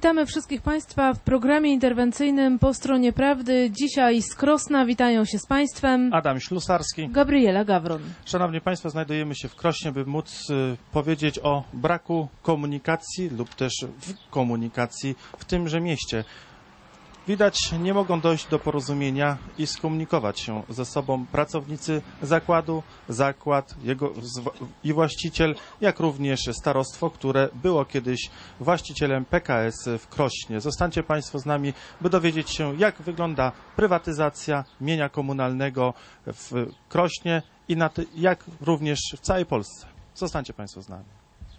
Witamy wszystkich Państwa w programie interwencyjnym Po stronie prawdy. Dzisiaj z Krosna witają się z Państwem Adam Ślusarski, Gabriela Gawron. Szanowni Państwo, znajdujemy się w Krośnie, by móc powiedzieć o braku komunikacji lub też w komunikacji w tymże mieście. Widać, nie mogą dojść do porozumienia i skomunikować się ze sobą pracownicy zakładu, zakład i właściciel, jak również starostwo, które było kiedyś właścicielem PKS w Krośnie. Zostańcie Państwo z nami, by dowiedzieć się, jak wygląda prywatyzacja mienia komunalnego w Krośnie i jak również w całej Polsce. Zostańcie Państwo z nami.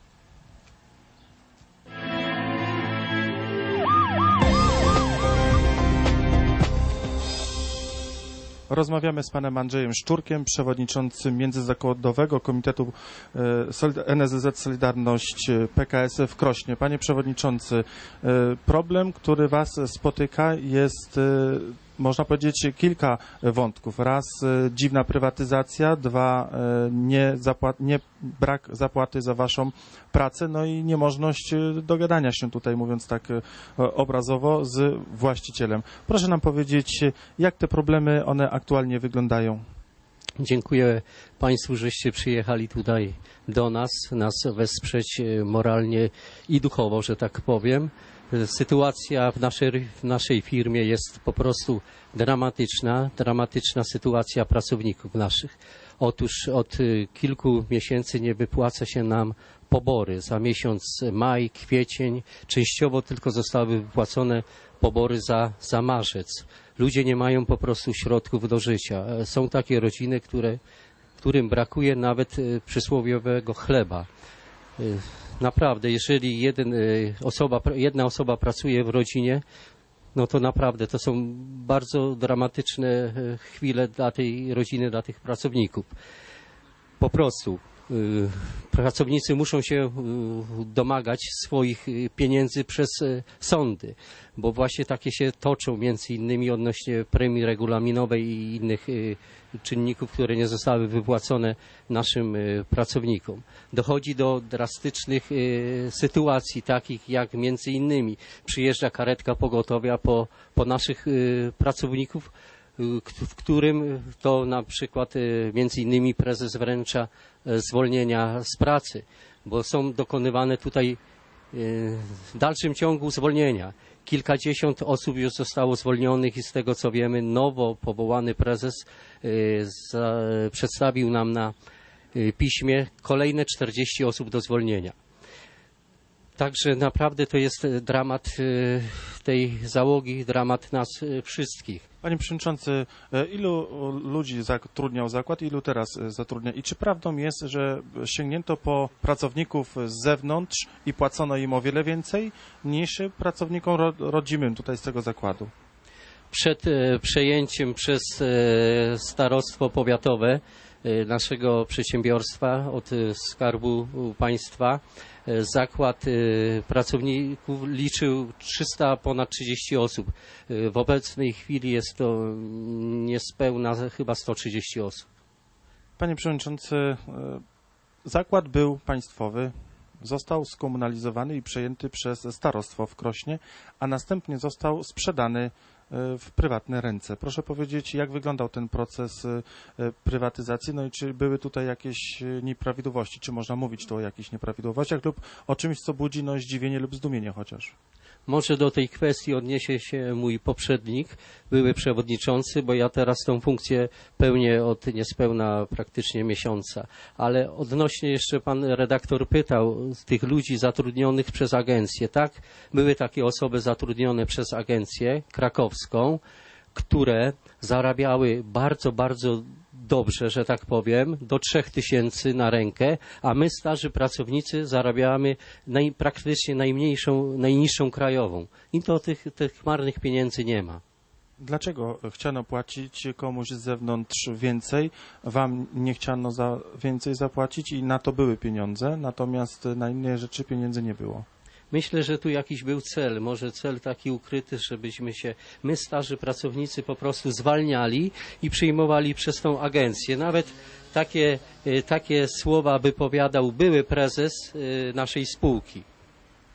Rozmawiamy z panem Andrzejem Szczurkiem, przewodniczącym Międzyzakładowego Komitetu NSZZ Solidarność PKS w Krośnie. Panie przewodniczący, problem, który was spotyka, jest, można powiedzieć, kilka wątków. Raz dziwna prywatyzacja, dwa brak zapłaty za waszą pracę, no i niemożność dogadania się tutaj, mówiąc tak obrazowo, z właścicielem. Proszę nam powiedzieć, jak te problemy, one aktualnie wyglądają? Dziękuję Państwu, żeście przyjechali tutaj do nas wesprzeć moralnie i duchowo, że tak powiem. Sytuacja w naszej firmie jest po prostu dramatyczna sytuacja pracowników naszych. Otóż od kilku miesięcy nie wypłaca się nam pobory. Za miesiąc maj, kwiecień, częściowo tylko zostały wypłacone pobory za marzec. Ludzie nie mają po prostu środków do życia. Są takie rodziny, którym brakuje nawet przysłowiowego chleba. Naprawdę, jeżeli jedna osoba pracuje w rodzinie, no to naprawdę to są bardzo dramatyczne chwile dla tej rodziny, dla tych pracowników. Po prostu pracownicy muszą się domagać swoich pieniędzy przez sądy, bo właśnie takie się toczą między innymi odnośnie premii regulaminowej i innych czynników, które nie zostały wypłacone naszym pracownikom. Dochodzi do drastycznych sytuacji, takich jak między innymi przyjeżdża karetka pogotowia po naszych pracowników, w którym to na przykład między innymi prezes wręcza zwolnienia z pracy, bo są dokonywane tutaj w dalszym ciągu zwolnienia. Kilkadziesiąt osób już zostało zwolnionych i z tego co wiemy, nowo powołany prezes przedstawił nam na piśmie kolejne 40 osób do zwolnienia. Także naprawdę to jest dramat tej załogi, dramat nas wszystkich. Panie przewodniczący, ilu ludzi zatrudniał zakład, ilu teraz zatrudnia? I czy prawdą jest, że sięgnięto po pracowników z zewnątrz i płacono im o wiele więcej niż pracownikom rodzimym tutaj z tego zakładu? Przed przejęciem przez starostwo powiatowe naszego przedsiębiobstwa od Skarbu Państwa zakład pracowników liczył ponad 30 osób. W obecnej chwili jest to niespełna chyba 130 osób. Panie przewodniczący, zakład był państwowy, został skomunalizowany i przejęty przez starostwo w Krośnie, a następnie został sprzedany w prywatne ręce. Proszę powiedzieć, jak wyglądał ten proces prywatyzacji, no i czy były tutaj jakieś nieprawidłowości, czy można mówić tu o jakichś nieprawidłowościach lub o czymś, co budzi zdziwienie lub zdumienie chociaż? Może do tej kwestii odniesie się mój poprzednik, były przewodniczący, bo ja teraz tą funkcję pełnię od niespełna praktycznie miesiąca. Ale odnośnie jeszcze pan redaktor pytał tych ludzi zatrudnionych przez agencję, tak? Były takie osoby zatrudnione przez agencję krakowską, które zarabiały bardzo, bardzo dobrze, że tak powiem, do 3000 na rękę, a my, starzy pracownicy, zarabiamy praktycznie najniższą krajową. I to tych marnych pieniędzy nie ma. Dlaczego chciano płacić komuś z zewnątrz więcej, wam nie chciano więcej zapłacić i na to były pieniądze, natomiast na inne rzeczy pieniędzy nie było? Myślę, że tu jakiś był cel, może cel taki ukryty, żebyśmy się, my starzy pracownicy po prostu zwalniali i przyjmowali przez tą agencję. Nawet takie słowa wypowiadał były prezes naszej spółki.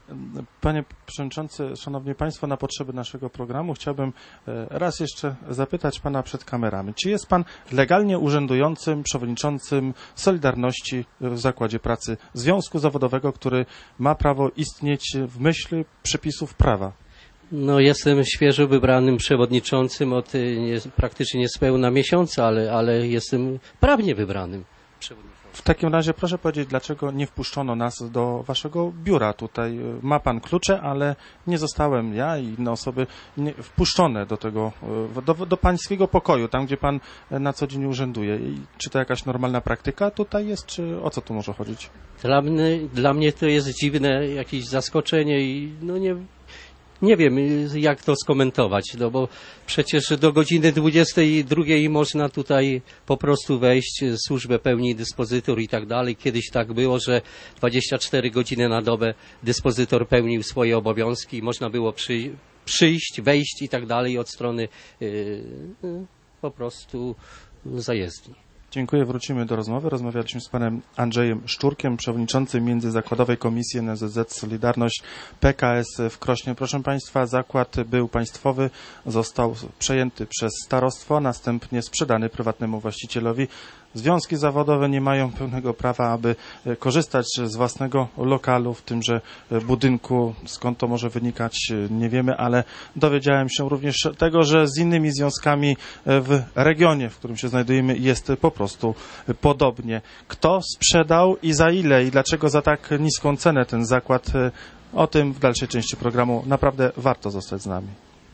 Panie Przewodniczący, Szanowni Państwo, na potrzeby naszego programu chciałbym raz jeszcze zapytać Pana przed kamerami. Czy jest Pan legalnie urzędującym przewodniczącym Solidarności w Zakładzie Pracy Związku Zawodowego, który ma prawo istnieć w myśl przepisów prawa? No, jestem świeżo wybranym przewodniczącym od praktycznie niespełna miesiąca, ale jestem prawnie wybranym przewodniczącym. W takim razie proszę powiedzieć, dlaczego nie wpuszczono nas do waszego biura tutaj? Ma pan klucze, ale nie zostałem ja i inne osoby wpuszczone do tego, do pańskiego pokoju, tam gdzie pan na co dzień urzęduje. I czy to jakaś normalna praktyka tutaj jest, czy o co tu może chodzić? Dla mnie to jest dziwne, jakieś zaskoczenie i no nie wiem, jak to skomentować, no bo przecież do godziny 22 można tutaj po prostu wejść, służbę pełni dyspozytor i tak dalej. Kiedyś tak było, że 24 godziny na dobę dyspozytor pełnił swoje obowiązki i można było przyjść, wejść i tak dalej od strony po prostu zajezdni. Dziękuję, wrócimy do rozmowy. Rozmawialiśmy z panem Andrzejem Szczurkiem, przewodniczącym Międzyzakładowej Komisji NSZZ Solidarność PKS w Krośnie. Proszę państwa, zakład był państwowy, został przejęty przez starostwo, następnie sprzedany prywatnemu właścicielowi. Związki zawodowe nie mają pełnego prawa, aby korzystać z własnego lokalu w tymże budynku. Skąd to może wynikać, nie wiemy, ale dowiedziałem się również tego, że z innymi związkami w regionie, w którym się znajdujemy, jest po prostu podobnie. Kto sprzedał i za ile i dlaczego za tak niską cenę ten zakład? O tym w dalszej części programu. Naprawdę warto zostać z nami.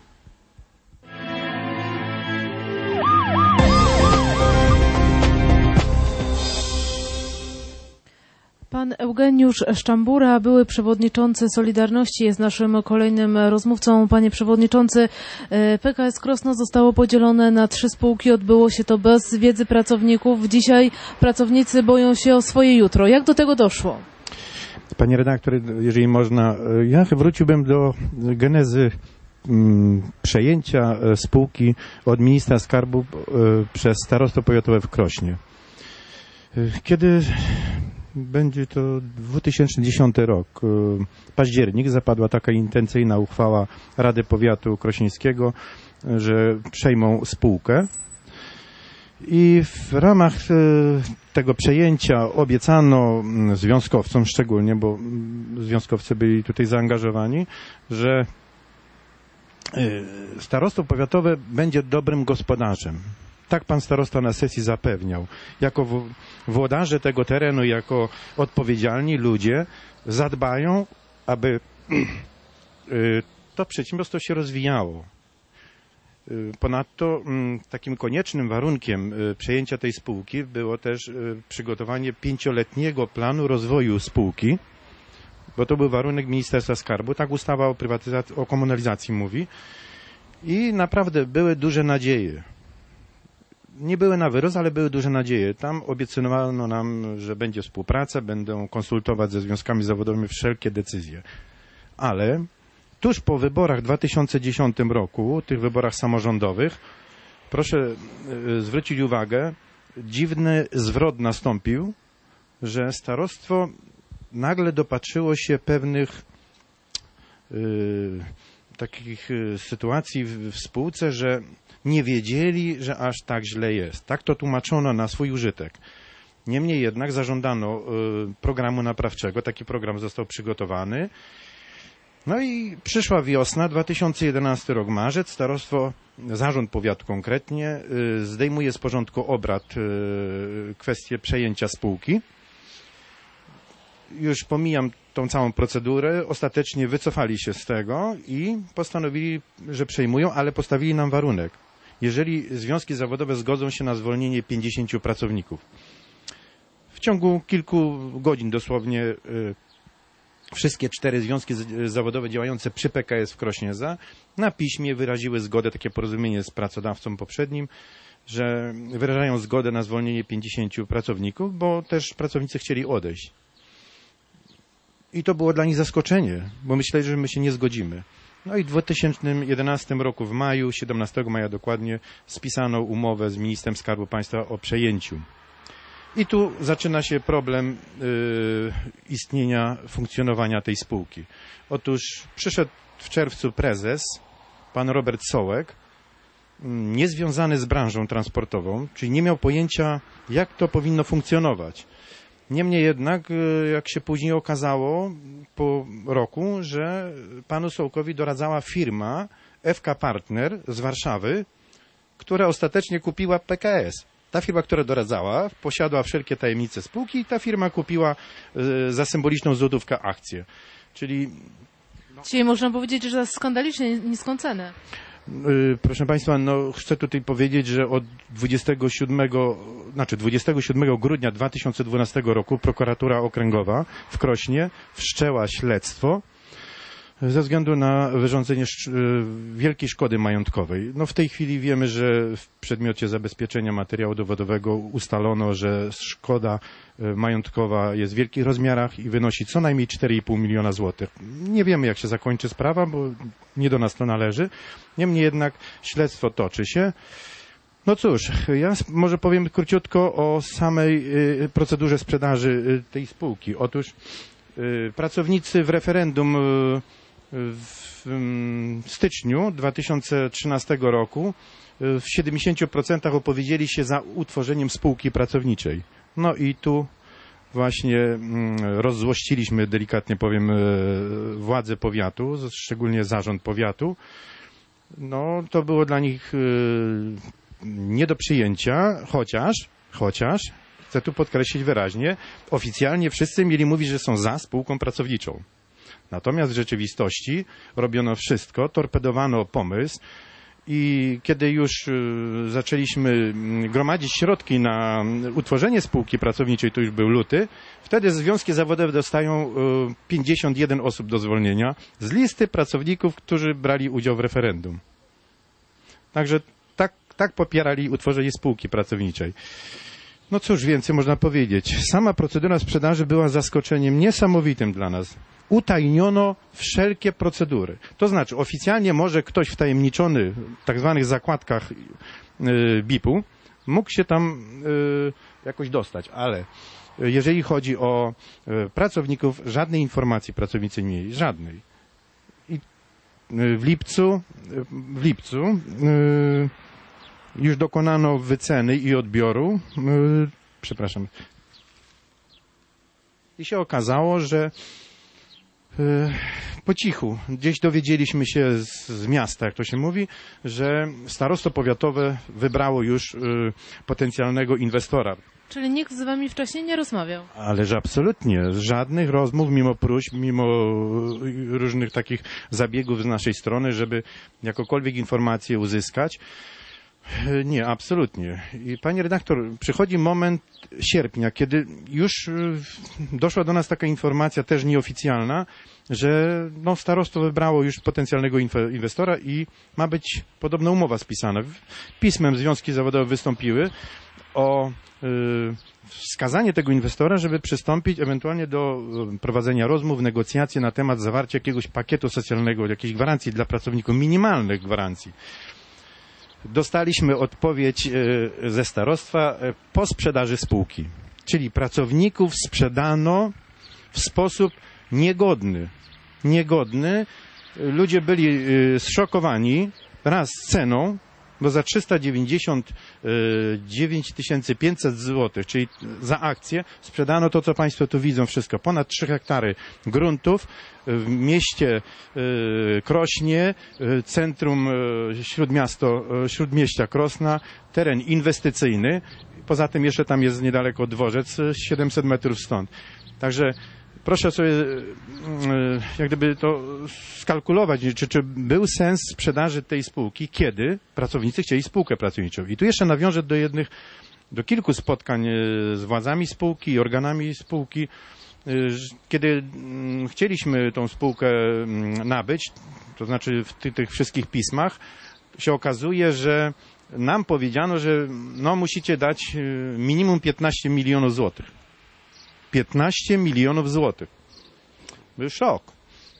Pan Eugeniusz Szczambura, były przewodniczący Solidarności, jest naszym kolejnym rozmówcą. Panie przewodniczący, PKS Krosno zostało podzielone na 3 spółki. Odbyło się to bez wiedzy pracowników. Dzisiaj pracownicy boją się o swoje jutro. Jak do tego doszło? Panie redaktor, jeżeli można, ja wróciłbym do genezy przejęcia spółki od ministra skarbu przez starostwo powiatowe w Krośnie. Kiedy będzie to 2010 rok, październik, zapadła taka intencyjna uchwała Rady Powiatu Krośnieńskiego, że przejmą spółkę. I w ramach tego przejęcia obiecano związkowcom szczególnie, bo związkowcy byli tutaj zaangażowani, że starostwo powiatowe będzie dobrym gospodarzem. Tak pan starosta na sesji zapewniał. Jako włodarze tego terenu, jako odpowiedzialni ludzie zadbają, aby to przedsiębiorstwo się rozwijało. Ponadto takim koniecznym warunkiem przejęcia tej spółki było też przygotowanie 5-letniego planu rozwoju spółki, bo to był warunek Ministerstwa Skarbu. Tak ustawa o komunalizacji mówi. I naprawdę były duże nadzieje. Nie były na wyrost, ale były duże nadzieje. Tam obiecywano nam, że będzie współpraca, będą konsultować ze związkami zawodowymi wszelkie decyzje. Ale tuż po wyborach w 2010 roku, tych wyborach samorządowych, proszę zwrócić uwagę, dziwny zwrot nastąpił, że starostwo nagle dopatrzyło się pewnych takich sytuacji w spółce, że nie wiedzieli, że aż tak źle jest. Tak to tłumaczono na swój użytek. Niemniej jednak zażądano programu naprawczego. Taki program został przygotowany. No i przyszła wiosna, 2011 rok, marzec. Starostwo, zarząd powiatu konkretnie, zdejmuje z porządku obrad kwestię przejęcia spółki. Już pomijam tą całą procedurę, ostatecznie wycofali się z tego i postanowili, że przejmują, ale postawili nam warunek. Jeżeli związki zawodowe zgodzą się na zwolnienie 50 pracowników. W ciągu kilku godzin dosłownie wszystkie 4 związki zawodowe działające przy PKS w Krośnie na piśmie wyraziły zgodę, takie porozumienie z pracodawcą poprzednim, że wyrażają zgodę na zwolnienie 50 pracowników, bo też pracownicy chcieli odejść. I to było dla nich zaskoczenie, bo myśleli, że my się nie zgodzimy. No i w 2011 roku w maju, 17 maja dokładnie, spisano umowę z ministrem Skarbu Państwa o przejęciu. I tu zaczyna się problem istnienia, funkcjonowania tej spółki. Otóż przyszedł w czerwcu prezes, pan Robert Sołek, niezwiązany z branżą transportową, czyli nie miał pojęcia, jak to powinno funkcjonować. Niemniej jednak, jak się później okazało po roku, że panu Sołkowi doradzała firma FK Partner z Warszawy, która ostatecznie kupiła PKS. Ta firma, która doradzała, posiadła wszelkie tajemnice spółki i ta firma kupiła za symboliczną złotówkę akcję. Czyli... Dzisiaj można powiedzieć, że za skandalicznie niską cenę. Proszę Państwa, no chcę tutaj powiedzieć, że od 27 grudnia 2012 roku prokuratura okręgowa w Krośnie wszczęła śledztwo ze względu na wyrządzenie wielkiej szkody majątkowej. No w tej chwili wiemy, że w przedmiocie zabezpieczenia materiału dowodowego ustalono, że szkoda majątkowa jest w wielkich rozmiarach i wynosi co najmniej 4,5 miliona złotych. Nie wiemy, jak się zakończy sprawa, bo nie do nas to należy. Niemniej jednak śledztwo toczy się. No cóż, ja może powiem króciutko o samej procedurze sprzedaży tej spółki. Otóż pracownicy w referendum w styczniu 2013 roku w 70% opowiedzieli się za utworzeniem spółki pracowniczej. No i tu właśnie rozzłościliśmy, delikatnie powiem, władze powiatu, szczególnie zarząd powiatu. No to było dla nich nie do przyjęcia, chociaż chcę tu podkreślić wyraźnie, oficjalnie wszyscy mieli mówić, że są za spółką pracowniczą. Natomiast w rzeczywistości robiono wszystko, torpedowano pomysł i kiedy już zaczęliśmy gromadzić środki na utworzenie spółki pracowniczej, to już był luty, wtedy związki zawodowe dostają 51 osób do zwolnienia z listy pracowników, którzy brali udział w referendum. Także tak popierali utworzenie spółki pracowniczej. No cóż więcej można powiedzieć. Sama procedura sprzedaży była zaskoczeniem niesamowitym dla nas. Utajniono wszelkie procedury. To znaczy oficjalnie może ktoś wtajemniczony w tak zwanych zakładkach BIP-u mógł się tam jakoś dostać, ale jeżeli chodzi o pracowników, żadnej informacji pracownicy nie mieli, żadnej. I w lipcu już dokonano wyceny i odbioru, i się okazało, że po cichu, gdzieś dowiedzieliśmy się z miasta, jak to się mówi, że starostwo powiatowe wybrało już potencjalnego inwestora. Czyli nikt z wami wcześniej nie rozmawiał? Ależ absolutnie. Żadnych rozmów, mimo próśb, mimo różnych takich zabiegów z naszej strony, żeby jakokolwiek informacje uzyskać. Nie, absolutnie. I panie redaktor, przychodzi moment sierpnia, kiedy już doszła do nas taka informacja, też nieoficjalna, że no, starostwo wybrało już potencjalnego inwestora i ma być podobna umowa spisana. Pismem związki zawodowe wystąpiły o wskazanie tego inwestora, żeby przystąpić ewentualnie do prowadzenia rozmów, negocjacji na temat zawarcia jakiegoś pakietu socjalnego, jakiejś gwarancji dla pracowników, minimalnych gwarancji. Dostaliśmy odpowiedź ze starostwa po sprzedaży spółki. Czyli pracowników sprzedano w sposób niegodny. Ludzie byli zszokowani raz ceną, bo za 399 500 zł, czyli za akcję, sprzedano to, co Państwo tu widzą wszystko. Ponad 3 hektary gruntów w mieście Krośnie, centrum śródmieścia Krosna, teren inwestycyjny. Poza tym jeszcze tam jest niedaleko dworzec, 700 metrów stąd. Także proszę sobie jak gdyby to skalkulować, czy był sens sprzedaży tej spółki, kiedy pracownicy chcieli spółkę pracowniczą. I tu jeszcze nawiążę do kilku spotkań z władzami spółki i organami spółki, kiedy chcieliśmy tą spółkę nabyć, to znaczy w tych wszystkich pismach, się okazuje, że nam powiedziano, że no, musicie dać minimum 15 milionów złotych. 15 milionów złotych. Był szok.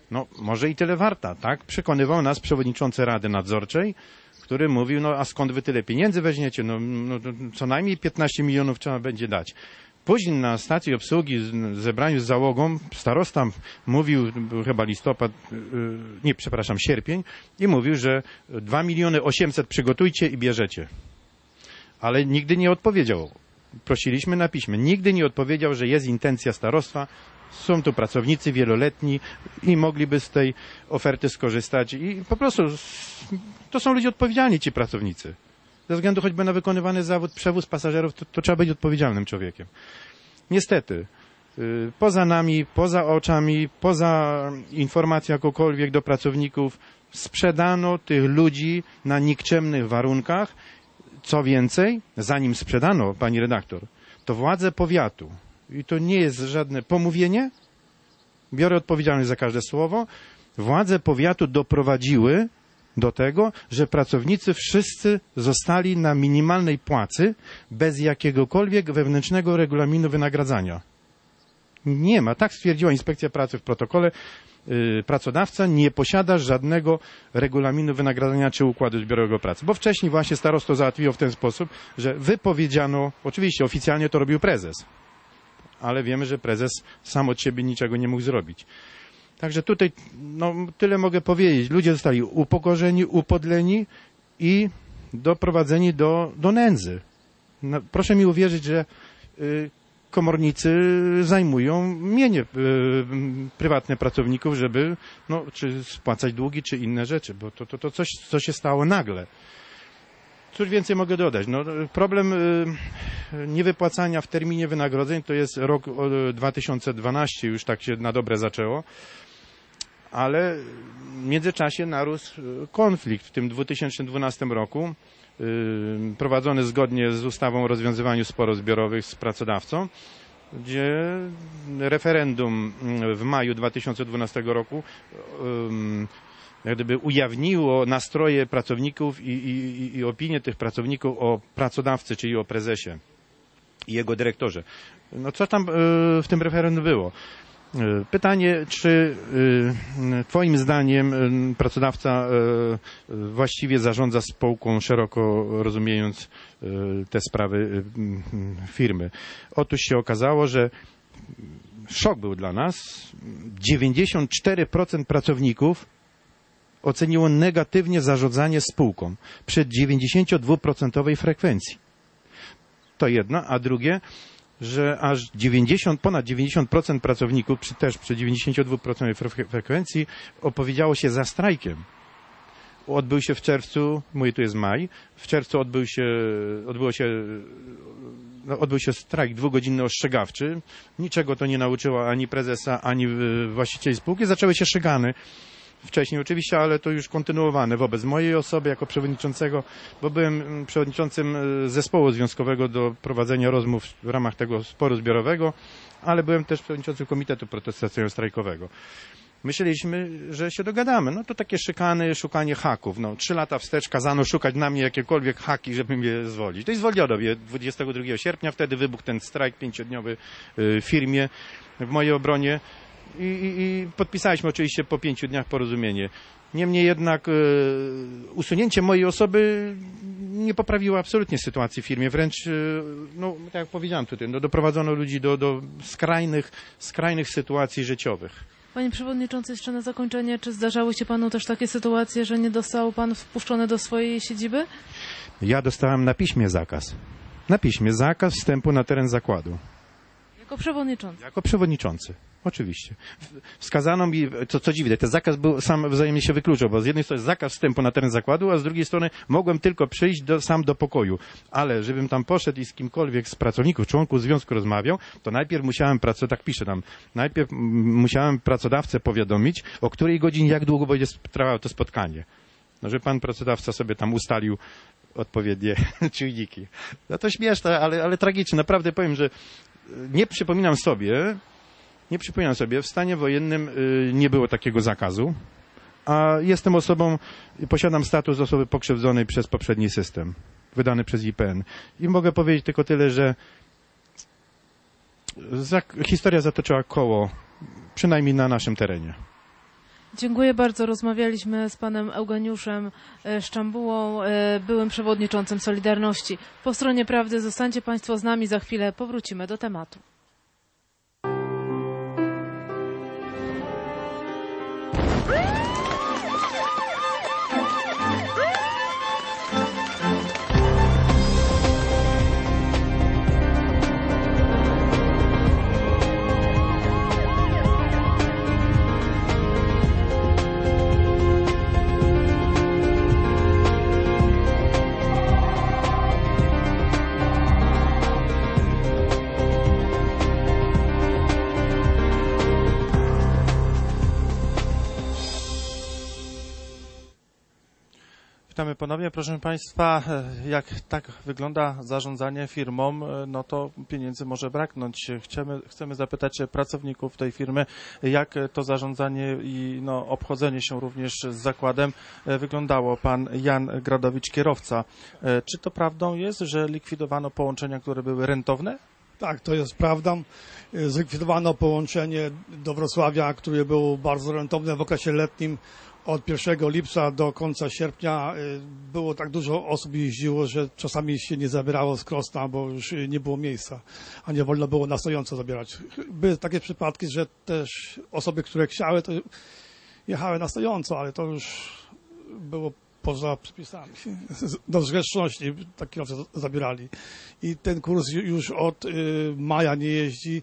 No, może i tyle warta, tak? Przekonywał nas przewodniczący Rady Nadzorczej, który mówił, no a skąd wy tyle pieniędzy weźmiecie? No co najmniej 15 milionów trzeba będzie dać. Później na stacji obsługi, zebraniu z załogą, starosta mówił, był chyba listopad, sierpień, i mówił, że 2 800 000 przygotujcie i bierzecie. Ale nigdy nie odpowiedział. Prosiliśmy na piśmie. Nigdy nie odpowiedział, że jest intencja starostwa, są tu pracownicy wieloletni i mogliby z tej oferty skorzystać. I po prostu to są ludzie odpowiedzialni, ci pracownicy. Ze względu choćby na wykonywany zawód przewóz pasażerów, to trzeba być odpowiedzialnym człowiekiem. Niestety, poza nami, poza oczami, poza informacją jakąkolwiek do pracowników, sprzedano tych ludzi na nikczemnych warunkach. Co więcej, zanim sprzedano, pani redaktor, to władze powiatu, i to nie jest żadne pomówienie, biorę odpowiedzialność za każde słowo, władze powiatu doprowadziły do tego, że pracownicy wszyscy zostali na minimalnej płacy bez jakiegokolwiek wewnętrznego regulaminu wynagradzania. Nie ma, tak stwierdziła Inspekcja Pracy w protokole, pracodawca nie posiada żadnego regulaminu wynagradzania czy układu zbiorowego pracy. Bo wcześniej właśnie starostwo załatwiło w ten sposób, że wypowiedziano, oczywiście oficjalnie to robił prezes, ale wiemy, że prezes sam od siebie niczego nie mógł zrobić. Także tutaj tyle mogę powiedzieć. Ludzie zostali upokorzeni, upodleni i doprowadzeni do nędzy. Proszę mi uwierzyć, że komornicy zajmują mienie prywatne pracowników, żeby czy spłacać długi, czy inne rzeczy, bo to coś, co się stało nagle. Cóż więcej mogę dodać? Problem niewypłacania w terminie wynagrodzeń to jest rok 2012, już tak się na dobre zaczęło, ale w międzyczasie narósł konflikt w tym 2012 roku, prowadzony zgodnie z ustawą o rozwiązywaniu sporów zbiorowych z pracodawcą, gdzie referendum w maju 2012 roku jak gdyby ujawniło nastroje pracowników i opinię tych pracowników o pracodawcy, czyli o prezesie i jego dyrektorze. Co tam w tym referendum było? Pytanie, czy twoim zdaniem pracodawca właściwie zarządza spółką, szeroko rozumiejąc te sprawy firmy? Otóż się okazało, że szok był dla nas. 94% pracowników oceniło negatywnie zarządzanie spółką przy 92% frekwencji. To jedno, a drugie, że aż ponad 90% pracowników też przy 92% frekwencji opowiedziało się za strajkiem. Odbył się w czerwcu, mówię, tu jest maj, w czerwcu odbył się strajk dwugodzinny ostrzegawczy. Niczego to nie nauczyło ani prezesa, ani właścicieli spółki. Zaczęły się szykany. Wcześniej oczywiście, ale to już kontynuowane wobec mojej osoby jako przewodniczącego, bo byłem przewodniczącym zespołu związkowego do prowadzenia rozmów w ramach tego sporu zbiorowego, ale byłem też przewodniczącym Komitetu Protestacyjno-Strajkowego. Myśleliśmy, że się dogadamy. To takie szykany, szukanie haków. 3 lata wstecz kazano szukać na mnie jakiekolwiek haki, żeby mnie zwolnić. To i zwolniono mnie 22 sierpnia. Wtedy wybuchł ten strajk 5-dniowy w firmie w mojej obronie. I podpisaliśmy oczywiście po 5 dniach porozumienie. Niemniej jednak usunięcie mojej osoby nie poprawiło absolutnie sytuacji w firmie. Wręcz, tak jak powiedziałem tutaj, doprowadzono ludzi do skrajnych sytuacji życiowych. Panie przewodniczący, jeszcze na zakończenie, czy zdarzały się panu też takie sytuacje, że nie został pan wpuszczony do swojej siedziby? Ja dostałem na piśmie zakaz. Na piśmie zakaz wstępu na teren zakładu. Jako przewodniczący? Jako przewodniczący. Oczywiście. Wskazano mi, co dziwne, ten zakaz był sam wzajemnie się wykluczał, bo z jednej strony zakaz wstępu na teren zakładu, a z drugiej strony mogłem tylko przyjść sam do pokoju. Ale żebym tam poszedł i z kimkolwiek z pracowników, członków związku rozmawiał, to najpierw musiałem najpierw musiałem pracodawcę powiadomić, o której godzinie, jak długo będzie trwało to spotkanie. Że pan pracodawca sobie tam ustalił odpowiednie czujniki. To śmieszne, ale tragiczne. Naprawdę powiem, że nie przypominam sobie, w stanie wojennym nie było takiego zakazu, a jestem posiadam status osoby pokrzywdzonej przez poprzedni system, wydany przez IPN. I mogę powiedzieć tylko tyle, że historia zatoczyła koło, przynajmniej na naszym terenie. Dziękuję bardzo. Rozmawialiśmy z panem Eugeniuszem Szczambułą, byłym przewodniczącym Solidarności. Po stronie prawdy zostańcie państwo z nami, za chwilę powrócimy do tematu. Witamy ponownie. Proszę Państwa, jak tak wygląda zarządzanie firmą, no to pieniędzy może braknąć. Chcemy zapytać pracowników tej firmy, jak to zarządzanie i obchodzenie się również z zakładem wyglądało. Pan Jan Gradowicz, kierowca. Czy to prawdą jest, że likwidowano połączenia, które były rentowne? Tak, to jest prawdą. Zlikwidowano połączenie do Wrocławia, które było bardzo rentowne w okresie letnim. Od 1 lipca do końca sierpnia było tak dużo osób jeździło, że czasami się nie zabierało z Krosna, bo już nie było miejsca, a nie wolno było na stojąco zabierać. Były takie przypadki, że też osoby, które chciały, to jechały na stojąco, ale to już było poza przepisami. Do zrzeczności tak kierowcy zabierali. I ten kurs już od maja nie jeździ.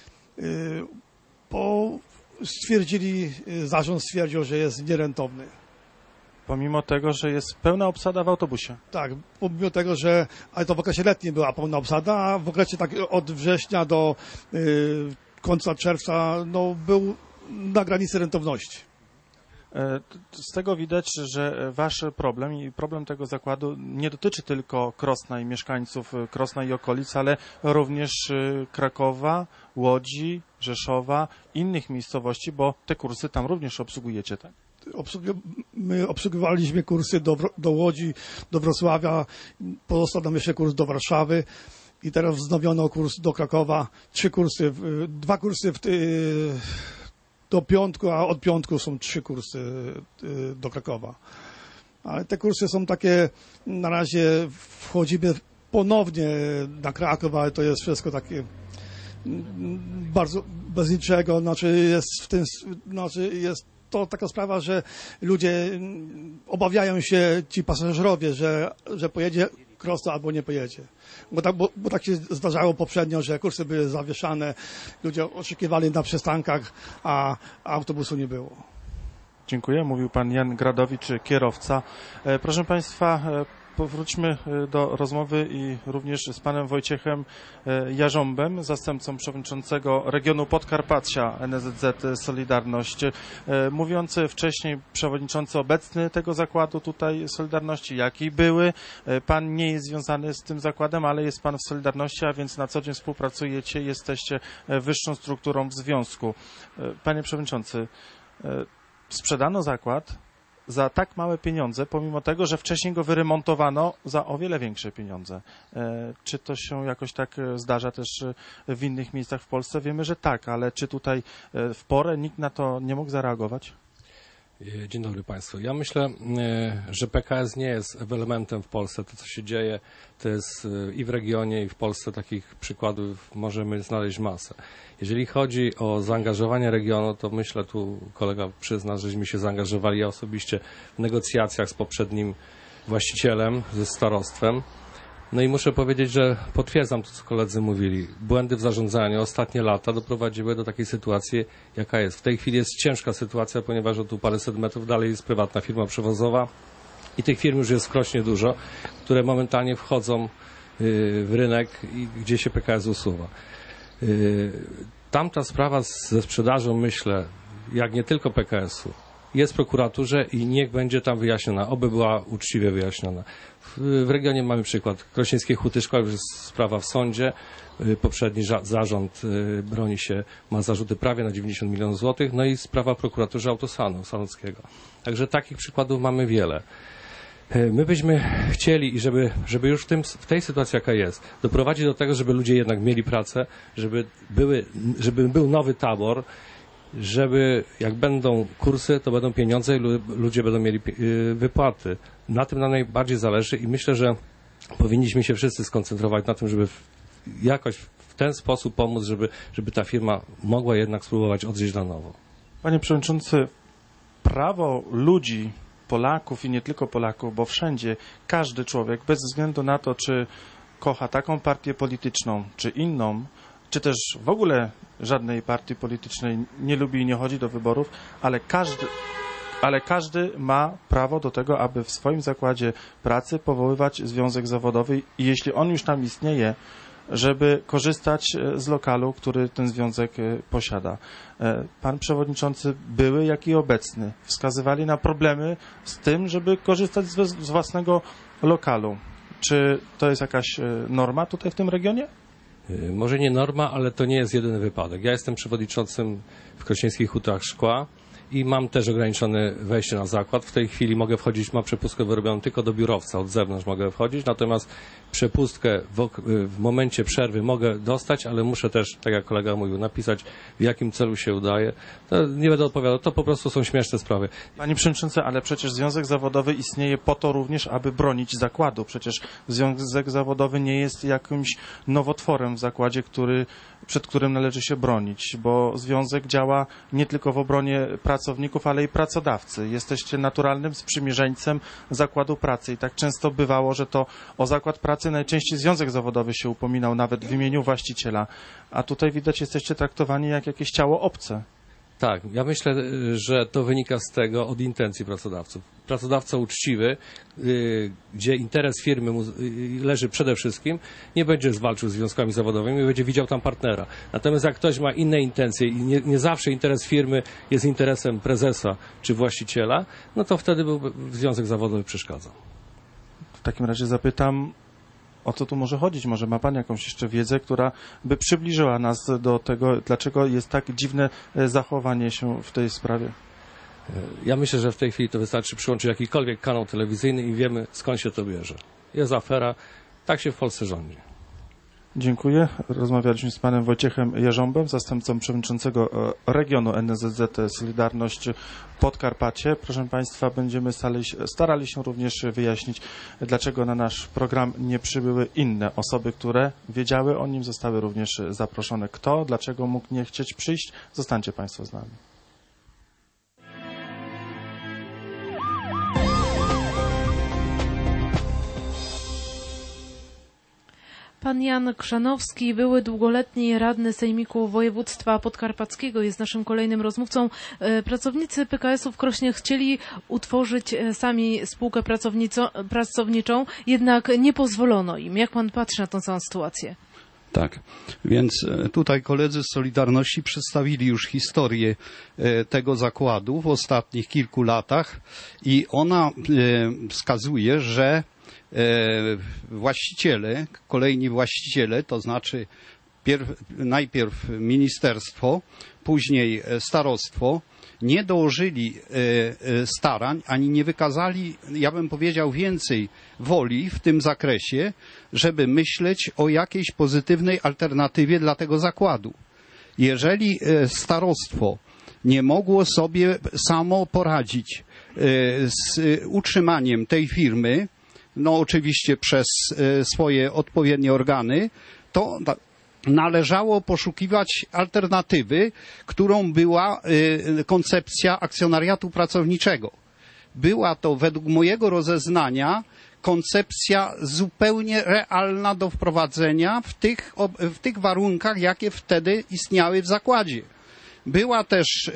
Zarząd stwierdził, że jest nierentowny. Pomimo tego, że jest pełna obsada w autobusie. Tak, pomimo tego, że ale to w okresie letnim była pełna obsada, a w okresie tak od września do końca czerwca był na granicy rentowności. Z tego widać, że wasz problem i problem tego zakładu nie dotyczy tylko Krosna i mieszkańców Krosna i okolic, ale również Krakowa, Łodzi, Rzeszowa, innych miejscowości, bo te kursy tam również obsługujecie, tak? My obsługiwaliśmy kursy do Łodzi, do Wrocławia, pozostał nam jeszcze kurs do Warszawy i teraz wznowiono kurs do Krakowa, 2 kursy do piątku, a od piątku są 3 kursy do Krakowa. Ale te kursy są takie, na razie wchodzimy ponownie na Kraków, ale to jest wszystko takie bardzo bez niczego. Jest to taka sprawa, że ludzie obawiają się, ci pasażerowie, że pojedzie Krosno albo nie pojedzie. Bo tak się zdarzało poprzednio, że kursy były zawieszane, ludzie oczekiwali na przystankach, a autobusu nie było. Dziękuję. Mówił pan Jan Gradowicz, kierowca. Proszę Państwa, powróćmy do rozmowy i również z panem Wojciechem Jarząbem, zastępcą przewodniczącego regionu Podkarpacia NSZZ Solidarność. Mówiąc wcześniej przewodniczący obecny tego zakładu tutaj Solidarności, jaki były. Pan nie jest związany z tym zakładem, ale jest pan w Solidarności, a więc na co dzień współpracujecie, jesteście wyższą strukturą w związku. Panie przewodniczący, sprzedano zakład za tak małe pieniądze, pomimo tego, że wcześniej go wyremontowano za o wiele większe pieniądze. Czy to się jakoś tak zdarza też w innych miejscach w Polsce? Wiemy, że tak, ale czy tutaj w porę nikt na to nie mógł zareagować? Dzień dobry Państwu. Ja myślę, że PKS nie jest elementem w Polsce. To, co się dzieje, to jest i w regionie, i w Polsce takich przykładów możemy znaleźć masę. Jeżeli chodzi o zaangażowanie regionu, to myślę, tu kolega przyzna, żeśmy się zaangażowali osobiście w negocjacjach z poprzednim właścicielem, ze starostwem. No i muszę powiedzieć, że potwierdzam to, co koledzy mówili. Błędy w zarządzaniu ostatnie lata doprowadziły do takiej sytuacji, jaka jest. W tej chwili jest ciężka sytuacja, ponieważ tu paręset metrów dalej jest prywatna firma przewozowa i tych firm już jest skrośnie dużo, które momentalnie wchodzą w rynek i gdzie się PKS usuwa. Tamta sprawa ze sprzedażą, myślę, jak nie tylko PKS-u, jest w prokuraturze i niech będzie tam wyjaśniona, oby była uczciwie wyjaśniona. W regionie mamy przykład. Krośnieńskie Huty Szkoły, już jest sprawa w sądzie. Poprzedni zarząd broni się, ma zarzuty prawie na 90 milionów złotych. No i sprawa w prokuraturze Autosanu Sanockiego. Także takich przykładów mamy wiele. My byśmy chcieli, i żeby już w tej sytuacji, jaka jest, doprowadzić do tego, żeby ludzie jednak mieli pracę, żeby był nowy tabor, żeby jak będą kursy, to będą pieniądze i ludzie będą mieli wypłaty. Na tym nam najbardziej zależy i myślę, że powinniśmy się wszyscy skoncentrować na tym, żeby jakoś w ten sposób pomóc, żeby ta firma mogła jednak spróbować odżyć na nowo. Panie Przewodniczący, prawo ludzi, Polaków i nie tylko Polaków, bo wszędzie każdy człowiek, bez względu na to, czy kocha taką partię polityczną, czy inną, czy też w ogóle żadnej partii politycznej nie lubi i nie chodzi do wyborów, ale każdy ma prawo do tego, aby w swoim zakładzie pracy powoływać związek zawodowy i jeśli on już tam istnieje, żeby korzystać z lokalu, który ten związek posiada. Pan przewodniczący były, jak i obecny wskazywali na problemy z tym, żeby korzystać z własnego lokalu. Czy to jest jakaś norma tutaj w tym regionie? Może nie norma, ale to nie jest jedyny wypadek. Ja jestem przewodniczącym w Krośnieńskich Hutach Szkła i mam też ograniczone wejście na zakład. W tej chwili mogę wchodzić, mam przepustkę wyrobioną tylko do biurowca, od zewnątrz mogę wchodzić, natomiast przepustkę w momencie przerwy mogę dostać, ale muszę też, tak jak kolega mówił, napisać, w jakim celu się udaje. To nie będę odpowiadał, to po prostu są śmieszne sprawy. Panie Przewodniczący, ale przecież związek zawodowy istnieje po to również, aby bronić zakładu. Przecież związek zawodowy nie jest jakimś nowotworem w zakładzie, przed którym należy się bronić, bo związek działa nie tylko w obronie pracowników, ale i pracodawcy. Jesteście naturalnym sprzymierzeńcem zakładu pracy i tak często bywało, że to o zakład pracy najczęściej związek zawodowy się upominał, nawet w imieniu właściciela, a tutaj widać jesteście traktowani jak jakieś ciało obce. Tak, ja myślę, że to wynika z tego od intencji pracodawców. Pracodawca uczciwy, gdzie interes firmy leży przede wszystkim, nie będzie zwalczył z związkami zawodowymi, będzie widział tam partnera. Natomiast jak ktoś ma inne intencje i nie zawsze interes firmy jest interesem prezesa czy właściciela, no to wtedy związek zawodowy przeszkadza. W takim razie zapytam, o co tu może chodzić? Może ma Pan jakąś jeszcze wiedzę, która by przybliżyła nas do tego, dlaczego jest tak dziwne zachowanie się w tej sprawie? Ja myślę, że w tej chwili to wystarczy przyłączyć jakikolwiek kanał telewizyjny i wiemy, skąd się to bierze. Jest afera, tak się w Polsce rządzi. Dziękuję. Rozmawialiśmy z panem Wojciechem Jarząbem, zastępcą przewodniczącego regionu NSZZ Solidarność Podkarpacie. Proszę państwa, będziemy starali się również wyjaśnić, dlaczego na nasz program nie przybyły inne osoby, które wiedziały o nim, zostały również zaproszone. Kto, dlaczego mógł nie chcieć przyjść? Zostańcie państwo z nami. Pan Jan Krzanowski, były długoletni radny Sejmiku Województwa Podkarpackiego, jest naszym kolejnym rozmówcą. Pracownicy PKS-u w Krośnie chcieli utworzyć sami spółkę pracowniczą, jednak nie pozwolono im. Jak pan patrzy na tę całą sytuację? Tak, więc tutaj koledzy z Solidarności przedstawili już historię tego zakładu w ostatnich kilku latach i ona wskazuje, że właściciele, kolejni właściciele, to znaczy najpierw ministerstwo, później starostwo, nie dołożyli starań, ani nie wykazali, ja bym powiedział, więcej woli w tym zakresie, żeby myśleć o jakiejś pozytywnej alternatywie dla tego zakładu. Jeżeli starostwo nie mogło sobie samo poradzić z utrzymaniem tej firmy, no oczywiście przez swoje odpowiednie organy, to należało poszukiwać alternatywy, którą była koncepcja akcjonariatu pracowniczego. Była to według mojego rozeznania koncepcja zupełnie realna do wprowadzenia w tych warunkach, jakie wtedy istniały w zakładzie. Była też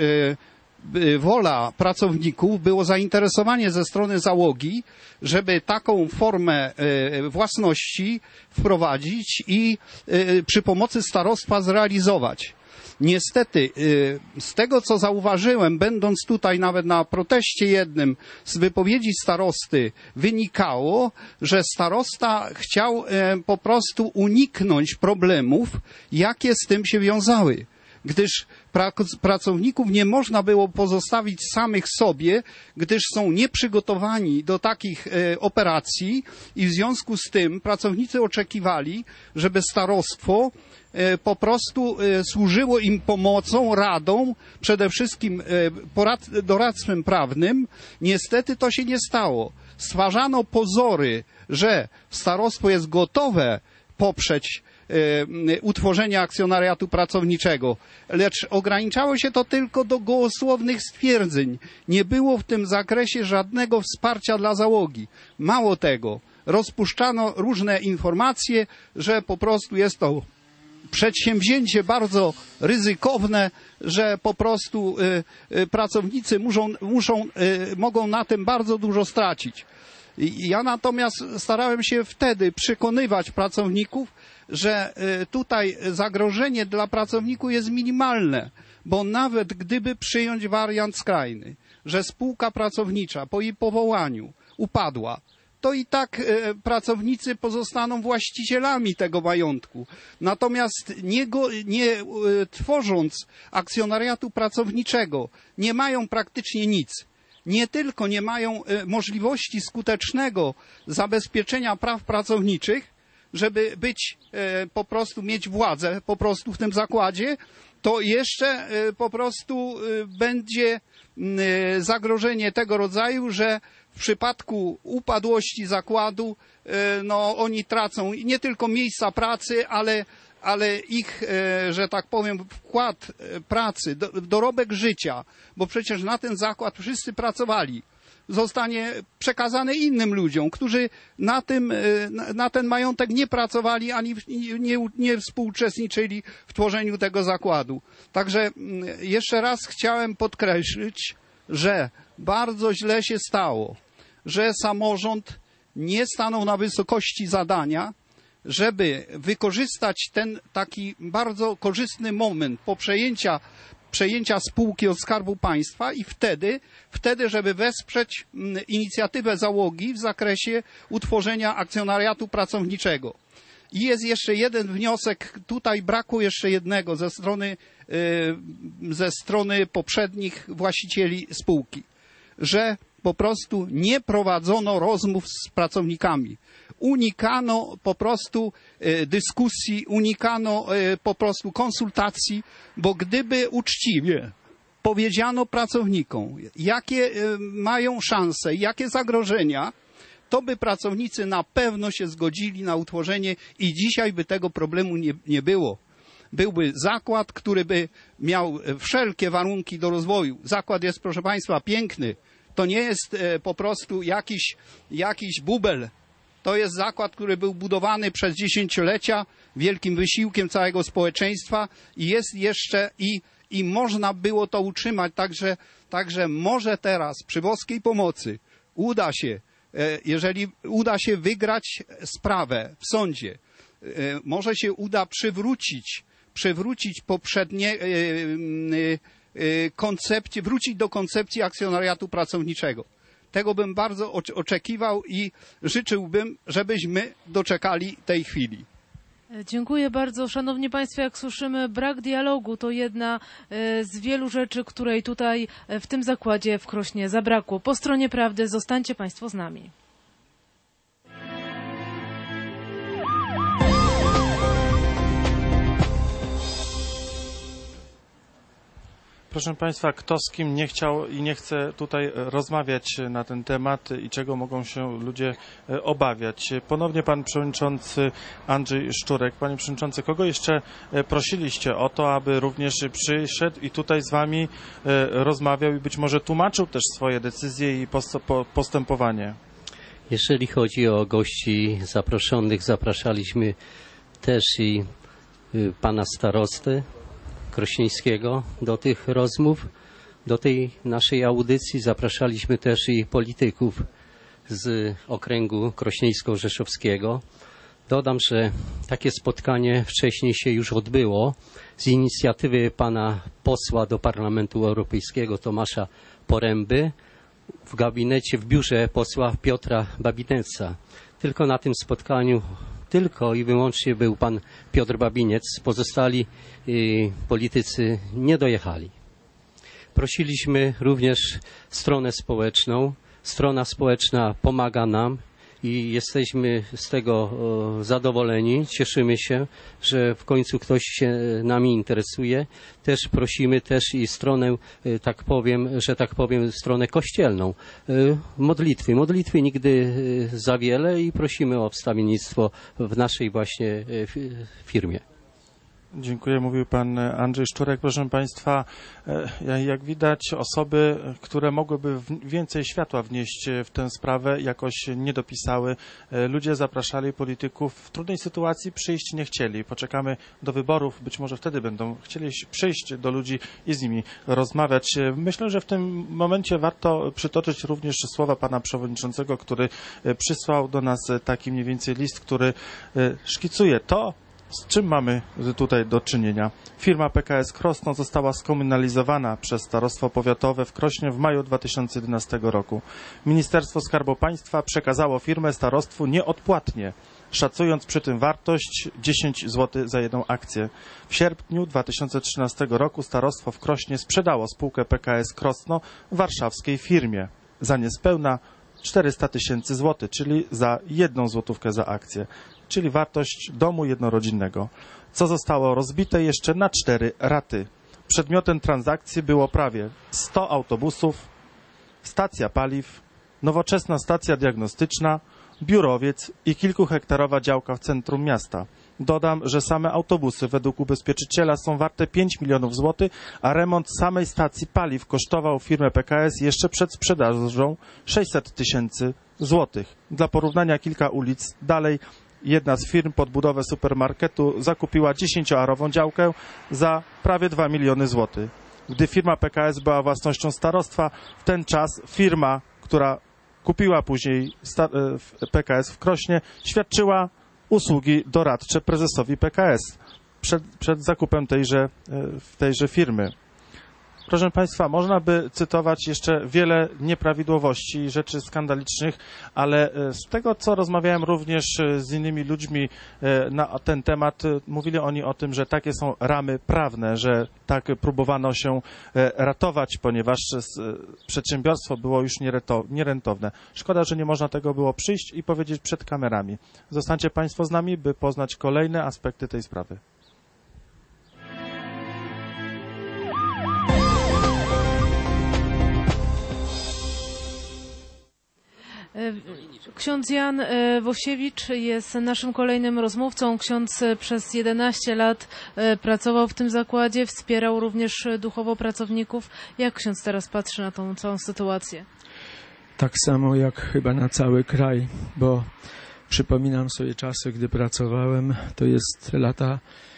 wola pracowników, było zainteresowanie ze strony załogi, żeby taką formę własności wprowadzić i przy pomocy starostwa zrealizować. Niestety, z tego co zauważyłem, będąc tutaj nawet na proteście jednym z wypowiedzi starosty, wynikało, że starosta chciał po prostu uniknąć problemów, jakie z tym się wiązały. Gdyż pracowników nie można było pozostawić samych sobie, gdyż są nieprzygotowani do takich operacji i w związku z tym pracownicy oczekiwali, żeby starostwo po prostu służyło im pomocą, radą, przede wszystkim doradztwem prawnym. Niestety to się nie stało. Stwarzano pozory, że starostwo jest gotowe poprzeć utworzenia akcjonariatu pracowniczego, lecz ograniczało się to tylko do gołosłownych stwierdzeń. Nie było w tym zakresie żadnego wsparcia dla załogi. Mało tego, rozpuszczano różne informacje, że po prostu jest to przedsięwzięcie bardzo ryzykowne, że po prostu pracownicy mogą na tym bardzo dużo stracić. Ja natomiast starałem się wtedy przekonywać pracowników, że tutaj zagrożenie dla pracowników jest minimalne, bo nawet gdyby przyjąć wariant skrajny, że spółka pracownicza po jej powołaniu upadła, to i tak pracownicy pozostaną właścicielami tego majątku. Natomiast nie tworząc akcjonariatu pracowniczego, nie mają praktycznie nic. Nie tylko nie mają możliwości skutecznego zabezpieczenia praw pracowniczych, żeby po prostu mieć władzę po prostu w tym zakładzie, to jeszcze po prostu będzie zagrożenie tego rodzaju, że w przypadku upadłości zakładu oni tracą nie tylko miejsca pracy, ale ich, że tak powiem, wkład pracy, dorobek życia, bo przecież na ten zakład wszyscy pracowali, zostanie przekazany innym ludziom, którzy na ten majątek nie pracowali ani nie współuczestniczyli w tworzeniu tego zakładu. Także jeszcze raz chciałem podkreślić, że bardzo źle się stało, że samorząd nie stanął na wysokości zadania, żeby wykorzystać ten taki bardzo korzystny moment po przejęcia spółki od Skarbu Państwa i wtedy, żeby wesprzeć inicjatywę załogi w zakresie utworzenia akcjonariatu pracowniczego. I jest jeszcze jeden wniosek, tutaj braku jeszcze jednego ze strony poprzednich właścicieli spółki, że po prostu nie prowadzono rozmów z pracownikami. Unikano po prostu dyskusji, unikano po prostu konsultacji, bo gdyby uczciwie powiedziano pracownikom, jakie mają szanse, jakie zagrożenia, to by pracownicy na pewno się zgodzili na utworzenie i dzisiaj by tego problemu nie było. Byłby zakład, który by miał wszelkie warunki do rozwoju. Zakład jest, proszę Państwa, piękny. To nie jest po prostu jakiś bubel. To jest zakład, który był budowany przez dziesięciolecia wielkim wysiłkiem całego społeczeństwa i jest jeszcze i można było to utrzymać. Także może teraz przy boskiej pomocy uda się, jeżeli uda się wygrać sprawę w sądzie, może się uda przywrócić poprzednie koncepcje, wrócić do koncepcji akcjonariatu pracowniczego. Tego bym bardzo oczekiwał i życzyłbym, żebyśmy doczekali tej chwili. Dziękuję bardzo. Szanowni Państwo, jak słyszymy, brak dialogu to jedna z wielu rzeczy, której tutaj w tym zakładzie w Krośnie zabrakło. Po stronie prawdy zostańcie Państwo z nami. Proszę Państwa, kto z kim nie chciał i nie chce tutaj rozmawiać na ten temat i czego mogą się ludzie obawiać. Ponownie Pan Przewodniczący Andrzej Szczurek. Panie Przewodniczący, kogo jeszcze prosiliście o to, aby również przyszedł i tutaj z Wami rozmawiał i być może tłumaczył też swoje decyzje i postępowanie? Jeżeli chodzi o gości zaproszonych, zapraszaliśmy też i Pana Starostę Krośnieńskiego do tych rozmów, do tej naszej audycji. Zapraszaliśmy też i polityków z okręgu krośnieńsko-rzeszowskiego. Dodam, że takie spotkanie wcześniej się już odbyło z inicjatywy pana posła do Parlamentu Europejskiego Tomasza Poręby w gabinecie, w biurze posła Piotra Babinetza. Tylko na tym spotkaniu tylko i wyłącznie był pan Piotr Babinec, pozostali politycy nie dojechali. Prosiliśmy również stronę społeczną. Strona społeczna pomaga nam i jesteśmy z tego zadowoleni. Cieszymy się, że w końcu ktoś się nami interesuje. Też prosimy też i stronę, tak powiem, stronę kościelną. Modlitwy nigdy za wiele i prosimy o wstawiennictwo w naszej właśnie firmie. Dziękuję. Mówił pan Andrzej Szczurek. Proszę państwa, jak widać, osoby, które mogłyby więcej światła wnieść w tę sprawę, jakoś nie dopisały. Ludzie zapraszali polityków w trudnej sytuacji, przyjść nie chcieli. Poczekamy do wyborów, być może wtedy będą chcieli przyjść do ludzi i z nimi rozmawiać. Myślę, że w tym momencie warto przytoczyć również słowa pana przewodniczącego, który przysłał do nas taki mniej więcej list, który szkicuje to, z czym mamy tutaj do czynienia. Firma PKS Krosno została skomunalizowana przez Starostwo Powiatowe w Krośnie w maju 2011 roku. Ministerstwo Skarbu Państwa przekazało firmę starostwu nieodpłatnie, szacując przy tym wartość 10 zł za jedną akcję. W sierpniu 2013 roku starostwo w Krośnie sprzedało spółkę PKS Krosno warszawskiej firmie za niespełna 400 000 złotych, czyli za 1 złotówkę za akcję, czyli wartość domu jednorodzinnego, co zostało rozbite jeszcze na 4 raty. Przedmiotem transakcji było prawie 100 autobusów, stacja paliw, nowoczesna stacja diagnostyczna, biurowiec i kilkuhektarowa działka w centrum miasta. Dodam, że same autobusy według ubezpieczyciela są warte 5 milionów złotych, a remont samej stacji paliw kosztował firmę PKS jeszcze przed sprzedażą 600 000 złotych. Dla porównania kilka ulic dalej jedna z firm pod budowę supermarketu zakupiła 10-arową działkę za prawie 2 miliony złotych. Gdy firma PKS była własnością starostwa, w ten czas firma, która kupiła później PKS w Krośnie, świadczyła usługi doradcze prezesowi PKS przed zakupem tejże firmy. Proszę państwa, można by cytować jeszcze wiele nieprawidłowości i rzeczy skandalicznych, ale z tego, co rozmawiałem również z innymi ludźmi na ten temat, mówili oni o tym, że takie są ramy prawne, że tak próbowano się ratować, ponieważ przedsiębiorstwo było już nierentowne. Szkoda, że nie można tego było przyjść i powiedzieć przed kamerami. Zostańcie państwo z nami, by poznać kolejne aspekty tej sprawy. Ksiądz Jan Wosiewicz jest naszym kolejnym rozmówcą. Ksiądz przez 11 lat pracował w tym zakładzie, wspierał również duchowo pracowników. Jak ksiądz teraz patrzy na tą całą sytuację? Tak samo jak chyba na cały kraj, bo przypominam sobie czasy, gdy pracowałem, to jest lata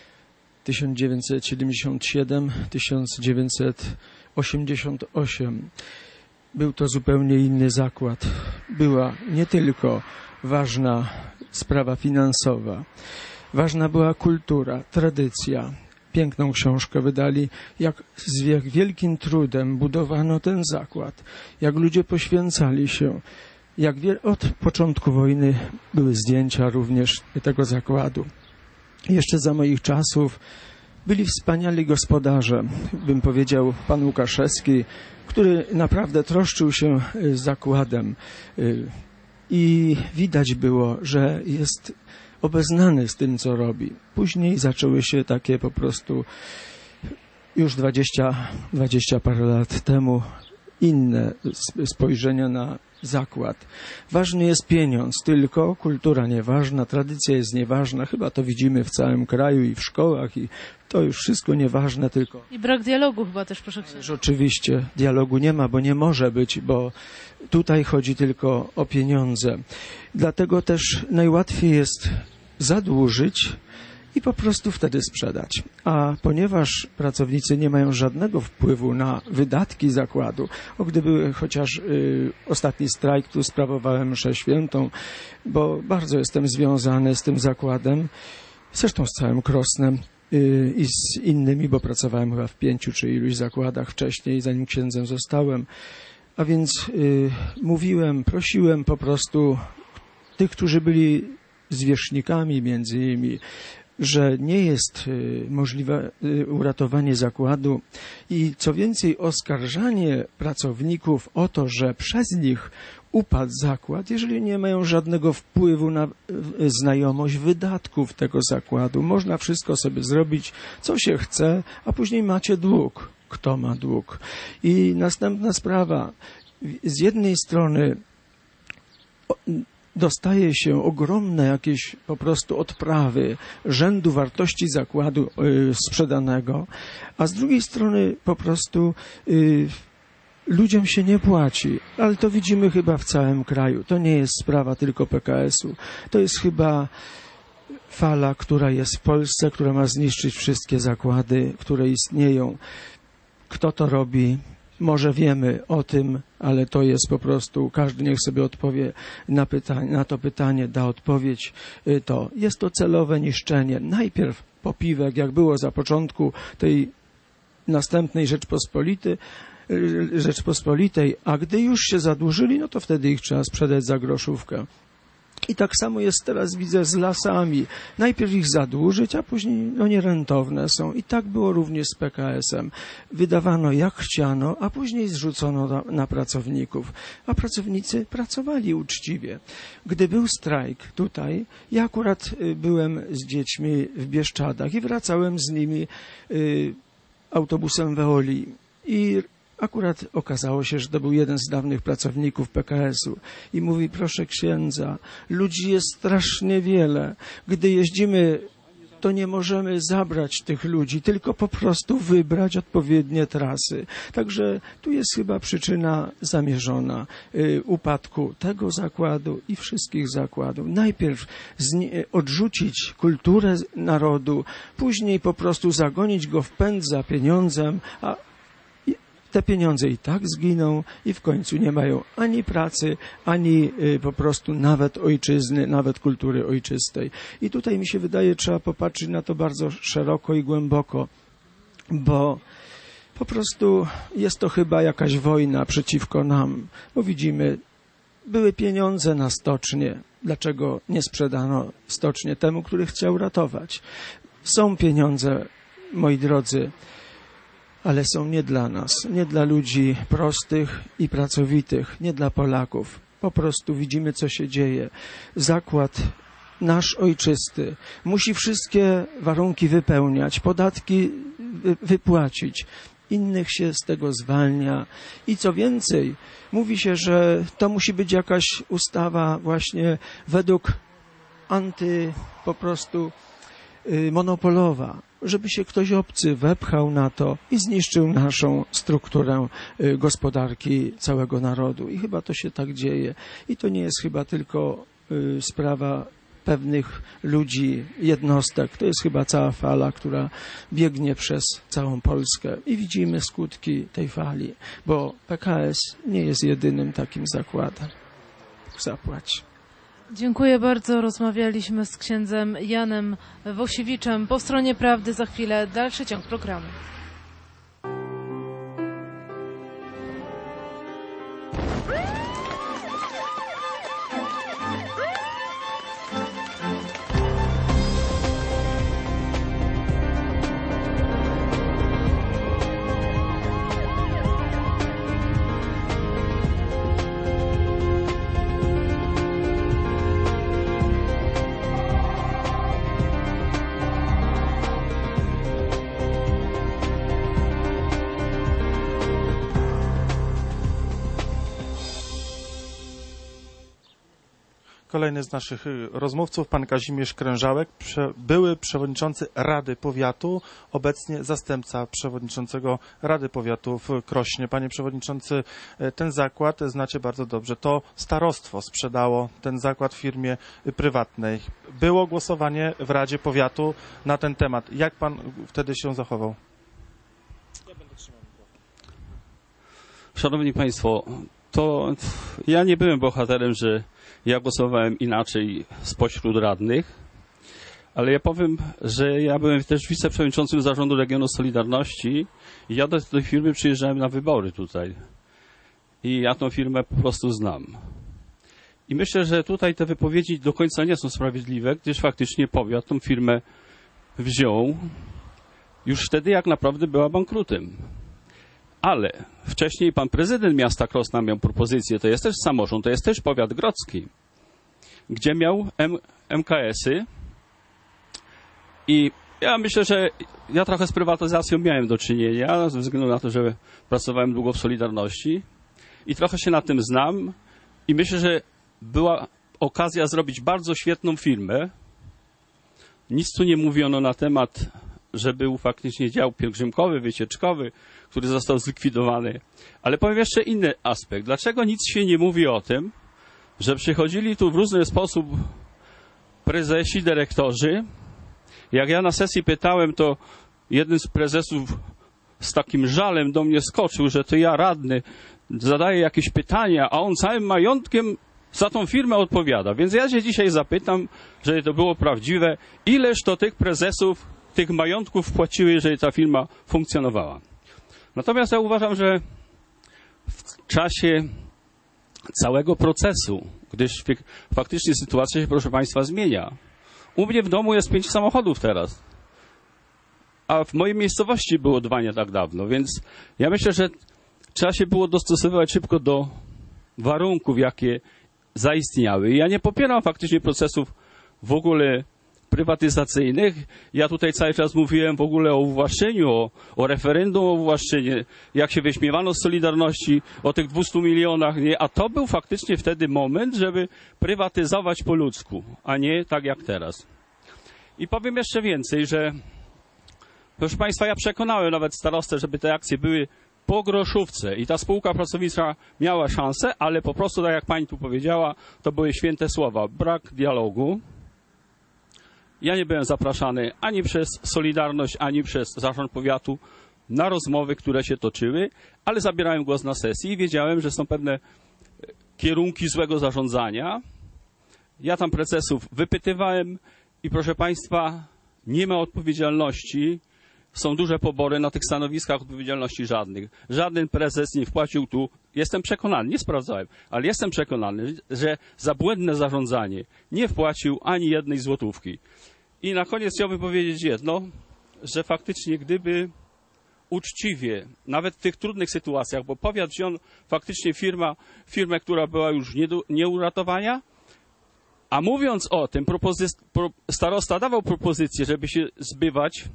1977-1988. Był to zupełnie inny zakład. Była nie tylko ważna sprawa finansowa, ważna była kultura, tradycja. Piękną książkę wydali, jak z wielkim trudem budowano ten zakład, jak ludzie poświęcali się, jak od początku wojny były zdjęcia również tego zakładu. Jeszcze za moich czasów byli wspaniali gospodarze, bym powiedział pan Łukaszewski, który naprawdę troszczył się zakładem i widać było, że jest obeznany z tym, co robi. Później zaczęły się takie po prostu już 20 parę lat temu inne spojrzenia na zakład. Ważny jest pieniądz, tylko kultura nieważna, tradycja jest nieważna. Chyba to widzimy w całym kraju i w szkołach i to już wszystko nieważne, tylko... I brak dialogu chyba też, proszę księdza. Oczywiście dialogu nie ma, bo nie może być, bo tutaj chodzi tylko o pieniądze. Dlatego też najłatwiej jest zadłużyć i po prostu wtedy sprzedać. A ponieważ pracownicy nie mają żadnego wpływu na wydatki zakładu, gdyby chociaż ostatni strajk, tu sprawowałem mszę świętą, bo bardzo jestem związany z tym zakładem, zresztą z całym Krosnem i z innymi, bo pracowałem chyba w 5 czy iluś zakładach wcześniej, zanim księdzem zostałem. A więc mówiłem, prosiłem po prostu tych, którzy byli zwierzchnikami między innymi, że nie jest możliwe uratowanie zakładu i co więcej oskarżanie pracowników o to, że przez nich upadł zakład, jeżeli nie mają żadnego wpływu na znajomość wydatków tego zakładu. Można wszystko sobie zrobić, co się chce, a później macie dług. Kto ma dług? I następna sprawa. Z jednej strony dostaje się ogromne jakieś po prostu odprawy rzędu wartości zakładu sprzedanego, a z drugiej strony po prostu ludziom się nie płaci. Ale to widzimy chyba w całym kraju. To nie jest sprawa tylko PKS-u. To jest chyba fala, która jest w Polsce, która ma zniszczyć wszystkie zakłady, które istnieją. Kto to robi? Może wiemy o tym, ale to jest po prostu, każdy niech sobie odpowie na to pytanie, da odpowiedź. Jest to celowe niszczenie. Najpierw popiwek, jak było za początku tej następnej Rzeczpospolitej, a gdy już się zadłużyli, no to wtedy ich trzeba sprzedać za groszówkę. I tak samo jest teraz, widzę, z lasami. Najpierw ich zadłużyć, a później nierentowne są. I tak było również z PKS-em. Wydawano jak chciano, a później zrzucono na pracowników. A pracownicy pracowali uczciwie. Gdy był strajk tutaj, ja akurat byłem z dziećmi w Bieszczadach i wracałem z nimi autobusem Veoli. I akurat okazało się, że to był jeden z dawnych pracowników PKS-u i mówi, proszę księdza, ludzi jest strasznie wiele. Gdy jeździmy, to nie możemy zabrać tych ludzi, tylko po prostu wybrać odpowiednie trasy. Także tu jest chyba przyczyna zamierzona upadku tego zakładu i wszystkich zakładów. Najpierw odrzucić kulturę narodu, później po prostu zagonić go w pęd za pieniądzem, a te pieniądze i tak zginą i w końcu nie mają ani pracy, ani po prostu nawet ojczyzny, nawet kultury ojczystej. I tutaj mi się wydaje, trzeba popatrzeć na to bardzo szeroko i głęboko, bo po prostu jest to chyba jakaś wojna przeciwko nam, bo widzimy, były pieniądze na stocznię. Dlaczego nie sprzedano stocznie temu, który chciał ratować? Są pieniądze, moi drodzy, ale są nie dla nas, nie dla ludzi prostych i pracowitych, nie dla Polaków. Po prostu widzimy, co się dzieje. Zakład nasz ojczysty musi wszystkie warunki wypełniać, podatki wypłacić. Innych się z tego zwalnia. I co więcej, mówi się, że to musi być jakaś ustawa właśnie według po prostu monopolowa, żeby się ktoś obcy wepchał na to i zniszczył naszą strukturę gospodarki całego narodu. I chyba to się tak dzieje. I to nie jest chyba tylko sprawa pewnych ludzi, jednostek. To jest chyba cała fala, która biegnie przez całą Polskę. I widzimy skutki tej fali, bo PKS nie jest jedynym takim zakładem. Zapłać. Dziękuję bardzo. Rozmawialiśmy z księdzem Janem Wosiewiczem. Po stronie prawdy za chwilę dalszy ciąg programu. Kolejny z naszych rozmówców, pan Kazimierz Krężałek, były przewodniczący Rady Powiatu, obecnie zastępca przewodniczącego Rady Powiatu w Krośnie. Panie przewodniczący, ten zakład znacie bardzo dobrze. To starostwo sprzedało ten zakład firmie prywatnej. Było głosowanie w Radzie Powiatu na ten temat. Jak pan wtedy się zachował? Ja będę trzymał mikrofon. Szanowni Państwo, to ja nie byłem bohaterem, że ja głosowałem inaczej spośród radnych, ale ja powiem, że ja byłem też wiceprzewodniczącym Zarządu Regionu Solidarności i ja do tej firmy przyjeżdżałem na wybory tutaj. I ja tą firmę po prostu znam. I myślę, że tutaj te wypowiedzi do końca nie są sprawiedliwe, gdyż faktycznie powiat tą firmę wziął już wtedy, jak naprawdę była bankrutem. Ale wcześniej pan prezydent miasta Krosna miał propozycję, to jest też samorząd, to jest też powiat grodzki, gdzie miał MKS-y i ja myślę, że ja trochę z prywatyzacją miałem do czynienia, ze względu na to, że pracowałem długo w Solidarności i trochę się na tym znam i myślę, że była okazja zrobić bardzo świetną firmę. Nic tu nie mówiono na temat, że był faktycznie dział pielgrzymkowy, wycieczkowy, który został zlikwidowany. Ale powiem jeszcze inny aspekt. Dlaczego nic się nie mówi o tym, że przychodzili tu w różny sposób prezesi, dyrektorzy. Jak ja na sesji pytałem, to jeden z prezesów z takim żalem do mnie skoczył, że to ja radny zadaję jakieś pytania, a on całym majątkiem za tą firmę odpowiada. Więc ja się dzisiaj zapytam, żeby to było prawdziwe, ileż to tych prezesów, tych majątków wpłaciły, jeżeli ta firma funkcjonowała. Natomiast ja uważam, że w czasie całego procesu, gdyż faktycznie sytuacja się, proszę Państwa, zmienia. U mnie w domu jest 5 samochodów teraz, a w mojej miejscowości było 2 nie tak dawno, więc ja myślę, że trzeba się było dostosowywać szybko do warunków, jakie zaistniały. I ja nie popieram faktycznie procesów w ogóle prywatyzacyjnych. Ja tutaj cały czas mówiłem w ogóle o uwłaszczeniu, o referendum o uwłaszczenie, jak się wyśmiewano z Solidarności o tych 200 milionach, nie? A to był faktycznie wtedy moment, żeby prywatyzować po ludzku, a nie tak jak teraz. I powiem jeszcze więcej, że proszę Państwa, ja przekonałem nawet starostę, żeby te akcje były po groszówce i ta spółka pracownicza miała szansę, ale po prostu, tak jak Pani tu powiedziała, to były święte słowa. Brak dialogu. Ja nie byłem zapraszany ani przez Solidarność, ani przez Zarząd Powiatu na rozmowy, które się toczyły, ale zabierałem głos na sesji i wiedziałem, że są pewne kierunki złego zarządzania. Ja tam prezesów wypytywałem i proszę Państwa, nie ma odpowiedzialności. Są duże pobory na tych stanowiskach, odpowiedzialności żadnych. Żaden prezes nie wpłacił tu, jestem przekonany, nie sprawdzałem, ale jestem przekonany, że za błędne zarządzanie nie wpłacił ani jednej złotówki. I na koniec chciałbym powiedzieć jedno, że faktycznie gdyby uczciwie, nawet w tych trudnych sytuacjach, bo powiat wziął faktycznie firmę, która była już nie uratowania, a mówiąc o tym, starosta dawał propozycję, żeby się zbywać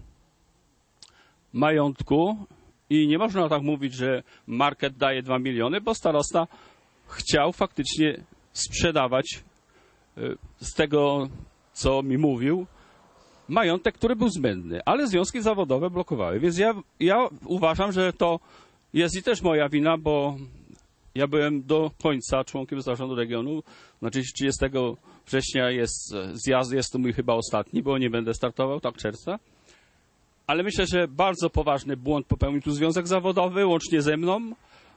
majątku i nie można tak mówić, że market daje 2 miliony, bo starosta chciał faktycznie sprzedawać z tego, co mi mówił, majątek, który był zbędny, ale związki zawodowe blokowały. Więc ja uważam, że to jest i też moja wina, bo ja byłem do końca członkiem zarządu regionu. Znaczy 30 września jest zjazd, jest to mój chyba ostatni, bo nie będę startował tak czerwca. Ale myślę, że bardzo poważny błąd popełnił tu związek zawodowy, łącznie ze mną.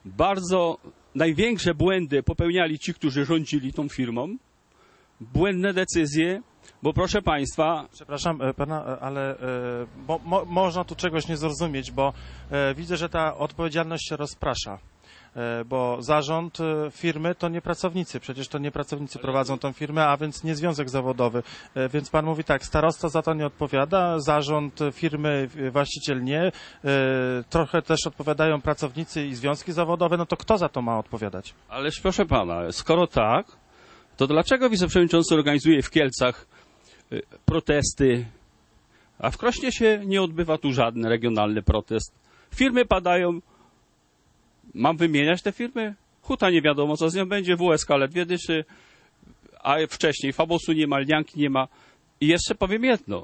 Największe błędy popełniali ci, którzy rządzili tą firmą. Błędne decyzje, bo proszę Państwa... Przepraszam Pana, ale można tu czegoś nie zrozumieć, bo widzę, że ta odpowiedzialność się rozprasza. Bo zarząd firmy to nie pracownicy, przecież to nie pracownicy prowadzą tą firmę, a więc nie związek zawodowy. Więc pan mówi tak, starosta za to nie odpowiada, zarząd firmy, właściciel nie, trochę też odpowiadają pracownicy i związki zawodowe, no to kto za to ma odpowiadać? Ależ proszę pana, skoro tak, to dlaczego wiceprzewodniczący organizuje w Kielcach protesty, a w Krośnie się nie odbywa tu żaden regionalny protest? Firmy padają. Mam wymieniać te firmy? Huta nie wiadomo, co z nią będzie, WSK ledwie dyszy, a wcześniej Fabosu nie ma, Lnianki nie ma. I jeszcze powiem jedno.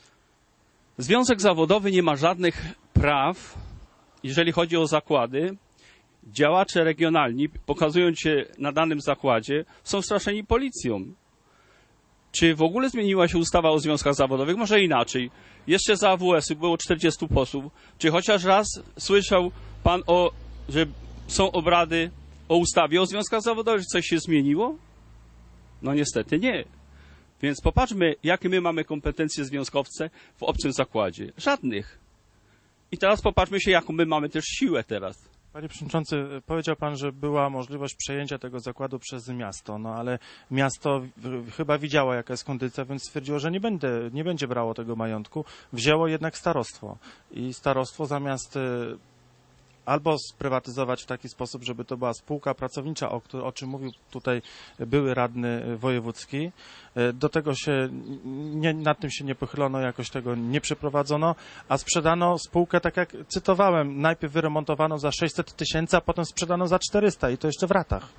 Związek zawodowy nie ma żadnych praw, jeżeli chodzi o zakłady. Działacze regionalni, pokazując się na danym zakładzie, są straszeni policją. Czy w ogóle zmieniła się ustawa o związkach zawodowych? Może inaczej. Jeszcze za AWS-y było 40 posłów. Czy chociaż raz słyszał pan że są obrady o ustawie o związkach zawodowych, że coś się zmieniło? No niestety nie. Więc popatrzmy, jakie my mamy kompetencje związkowce w obcym zakładzie. Żadnych. I teraz popatrzmy się, jaką my mamy też siłę teraz. Panie Przewodniczący, powiedział Pan, że była możliwość przejęcia tego zakładu przez miasto, no ale miasto chyba widziało, jaka jest kondycja, więc stwierdziło, że nie będzie brało tego majątku. Wzięło jednak starostwo i starostwo zamiast albo sprywatyzować w taki sposób, żeby to była spółka pracownicza, o czym mówił tutaj były radny wojewódzki. Do tego nad tym się nie pochylono, jakoś tego nie przeprowadzono, a sprzedano spółkę, tak jak cytowałem, najpierw wyremontowano za 600 000, a potem sprzedano za 400 i to jeszcze w ratach.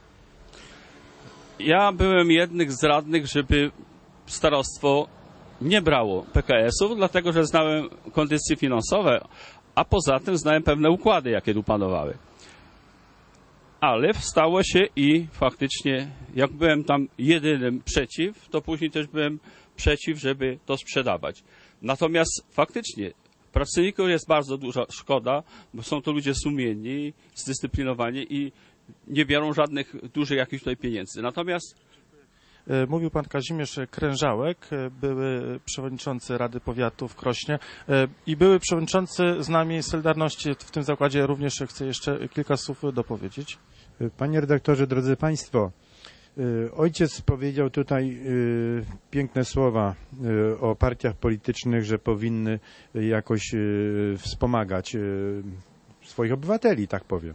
Ja byłem jednym z radnych, żeby starostwo nie brało PKS-ów, dlatego że znałem kondycje finansowe, a poza tym znałem pewne układy, jakie tu panowały. Ale stało się i faktycznie, jak byłem tam jedynym przeciw, to później też byłem przeciw, żeby to sprzedawać. Natomiast faktycznie pracowników jest bardzo duża szkoda, bo są to ludzie sumienni, zdyscyplinowani i nie biorą żadnych dużych jakichś tutaj pieniędzy. Natomiast mówił pan Kazimierz Krężałek, były przewodniczący Rady Powiatu w Krośnie i były przewodniczący z nami Solidarności w tym zakładzie. Również chcę jeszcze kilka słów dopowiedzieć. Panie redaktorze, drodzy państwo, ojciec powiedział tutaj piękne słowa o partiach politycznych, że powinny jakoś wspomagać swoich obywateli, tak powiem.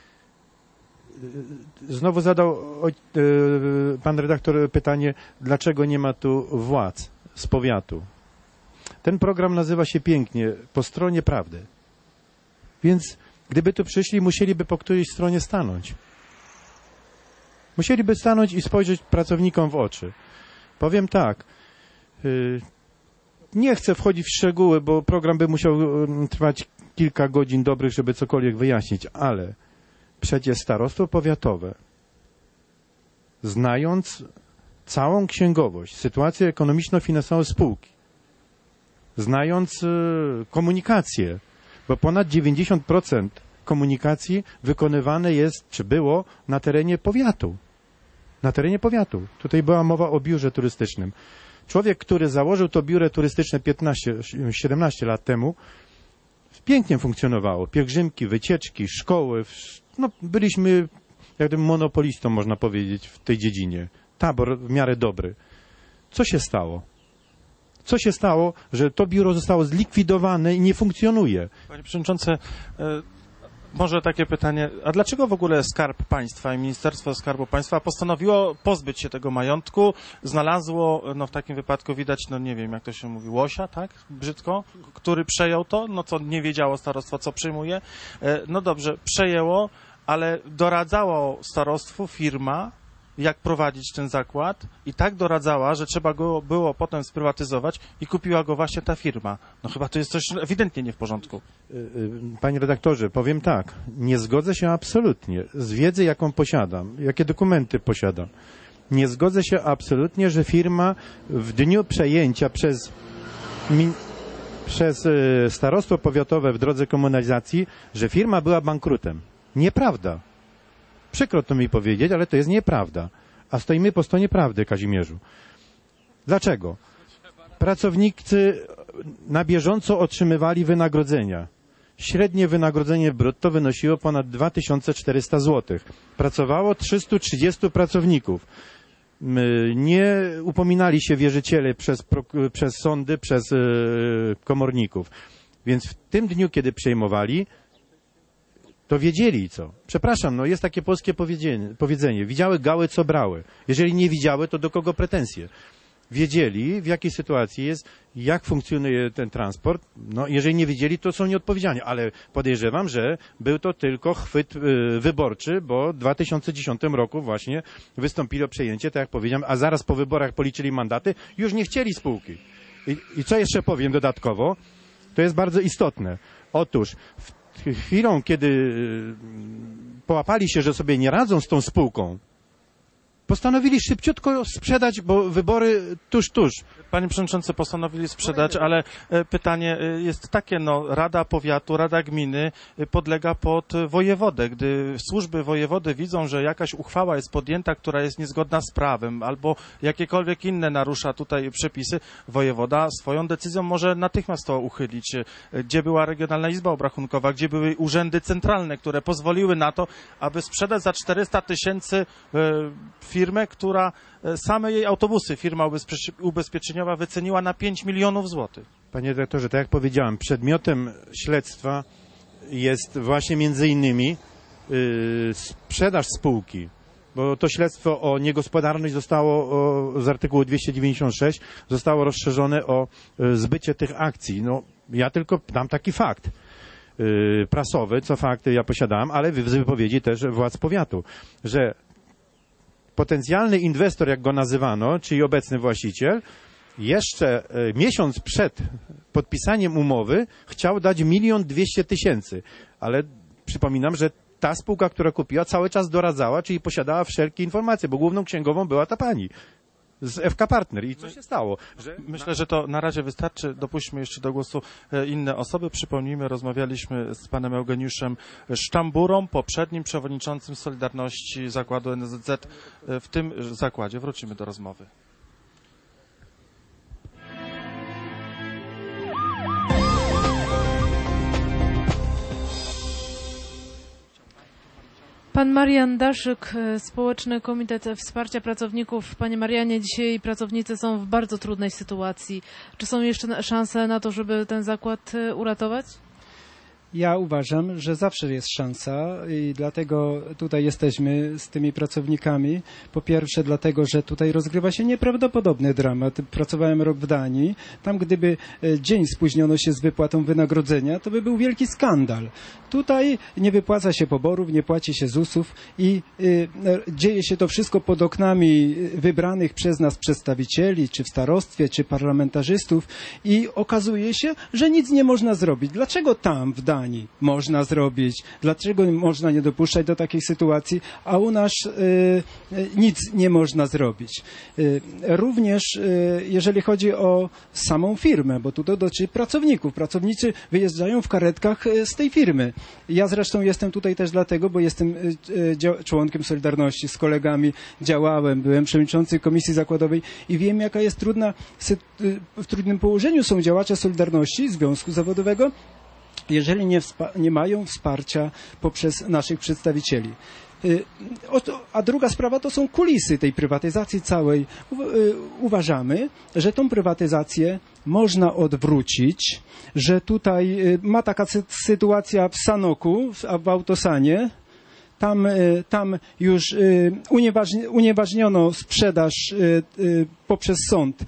Znowu zadał pan redaktor pytanie, dlaczego nie ma tu władz z powiatu. Ten program nazywa się pięknie Po stronie prawdy. Więc gdyby tu przyszli, musieliby po którejś stronie stanąć. Musieliby stanąć i spojrzeć pracownikom w oczy. Powiem tak, nie chcę wchodzić w szczegóły, bo program by musiał trwać kilka godzin dobrych, żeby cokolwiek wyjaśnić, ale przecież starostwo powiatowe, znając całą księgowość, sytuację ekonomiczno-finansową spółki, znając komunikację, bo ponad 90% komunikacji wykonywane jest, czy było, na terenie powiatu. Na terenie powiatu. Tutaj była mowa o biurze turystycznym. Człowiek, który założył to biuro turystyczne 17 lat temu, pięknie funkcjonowało. Pielgrzymki, wycieczki, szkoły. No, byliśmy jak gdyby monopolistą, można powiedzieć, w tej dziedzinie. Tabor w miarę dobry. Co się stało? Co się stało, że to biuro zostało zlikwidowane i nie funkcjonuje? Panie Przewodniczący, może takie pytanie, a dlaczego w ogóle Skarb Państwa i Ministerstwo Skarbu Państwa postanowiło pozbyć się tego majątku, znalazło, no w takim wypadku widać, no nie wiem, jak to się mówi, łosia, tak, brzydko, który przejął to, no co nie wiedziało starostwo, co przyjmuje, no dobrze, przejęło, ale doradzało starostwu firma, jak prowadzić ten zakład i tak doradzała, że trzeba go było potem sprywatyzować i kupiła go właśnie ta firma. No chyba to jest coś ewidentnie nie w porządku. Panie redaktorze, powiem tak, nie zgodzę się absolutnie z wiedzy, jaką posiadam, jakie dokumenty posiadam. Nie zgodzę się absolutnie, że firma w dniu przejęcia przez starostwo powiatowe w drodze komunalizacji, że firma była bankrutem. Nieprawda. Przykro to mi powiedzieć, ale to jest nieprawda. A stoimy po stronie prawdy, Kazimierzu. Dlaczego? Pracownicy na bieżąco otrzymywali wynagrodzenia. Średnie wynagrodzenie brutto wynosiło ponad 2400 zł. Pracowało 330 pracowników. Nie upominali się wierzyciele przez sądy, przez komorników. Więc w tym dniu, kiedy przejmowali, to wiedzieli co. Przepraszam, no jest takie polskie powiedzenie. Widziały gały, co brały. Jeżeli nie widziały, to do kogo pretensje? Wiedzieli, w jakiej sytuacji jest, jak funkcjonuje ten transport. No, jeżeli nie wiedzieli, to są nieodpowiedzialni. Ale podejrzewam, że był to tylko chwyt wyborczy, bo w 2010 roku właśnie wystąpili o przejęcie, tak jak powiedziałem, a zaraz po wyborach policzyli mandaty, już nie chcieli spółki. I co jeszcze powiem dodatkowo? To jest bardzo istotne. Otóż chwilą, kiedy połapali się, że sobie nie radzą z tą spółką, postanowili szybciutko sprzedać, bo wybory tuż. Panie Przewodniczący, postanowili sprzedać, ale pytanie jest takie, no Rada Powiatu, Rada Gminy podlega pod wojewodę. Gdy służby wojewody widzą, że jakaś uchwała jest podjęta, która jest niezgodna z prawem, albo jakiekolwiek inne narusza tutaj przepisy, wojewoda swoją decyzją może natychmiast to uchylić. Gdzie była Regionalna Izba Obrachunkowa, gdzie były urzędy centralne, które pozwoliły na to, aby sprzedać za 400 000 firmę, która same jej autobusy, firma ubezpieczeniowa wyceniła na 5 milionów złotych. Panie dyrektorze, tak jak powiedziałem, przedmiotem śledztwa jest właśnie między innymi sprzedaż spółki, bo to śledztwo o niegospodarność zostało z artykułu 296 zostało rozszerzone o zbycie tych akcji. No, ja tylko dam taki fakt prasowy, co fakty ja posiadałem, ale z wypowiedzi też władz powiatu, że potencjalny inwestor, jak go nazywano, czyli obecny właściciel, jeszcze miesiąc przed podpisaniem umowy chciał dać 1 200 000, ale przypominam, że ta spółka, która kupiła, cały czas doradzała, czyli posiadała wszelkie informacje, bo główną księgową była ta pani z FK Partner. I co się stało? Myślę, że to na razie wystarczy. Dopuśćmy jeszcze do głosu inne osoby. Przypomnijmy, rozmawialiśmy z panem Eugeniuszem Sztamburą, poprzednim przewodniczącym Solidarności Zakładu NSZZ. W tym zakładzie wrócimy do rozmowy. Pan Marian Daszyk, Społeczny Komitet Wsparcia Pracowników. Panie Marianie, dzisiaj pracownicy są w bardzo trudnej sytuacji. Czy są jeszcze szanse na to, żeby ten zakład uratować? Ja uważam, że zawsze jest szansa i dlatego tutaj jesteśmy z tymi pracownikami. Po pierwsze dlatego, że tutaj rozgrywa się nieprawdopodobny dramat. Pracowałem rok w Danii. Tam gdyby dzień spóźniono się z wypłatą wynagrodzenia, to by był wielki skandal. Tutaj nie wypłaca się poborów, nie płaci się ZUS-ów i dzieje się to wszystko pod oknami wybranych przez nas przedstawicieli, czy w starostwie, czy parlamentarzystów i okazuje się, że nic nie można zrobić. Dlaczego tam w Danii można zrobić? Dlaczego można nie dopuszczać do takiej sytuacji, a u nas nic nie można zrobić? Również jeżeli chodzi o samą firmę, bo tu to dotyczy pracowników. Pracownicy wyjeżdżają w karetkach z tej firmy. Ja zresztą jestem tutaj też dlatego, bo jestem członkiem Solidarności, z kolegami działałem, byłem przewodniczącym Komisji Zakładowej i wiem, jaka jest w trudnym położeniu są działacze Solidarności, Związku Zawodowego, jeżeli nie mają wsparcia poprzez naszych przedstawicieli. A druga sprawa to są kulisy tej prywatyzacji całej. Uważamy, że tą prywatyzację można odwrócić, że tutaj ma taka sytuacja w Sanoku, w Autosanie. Tam już unieważniono sprzedaż poprzez sąd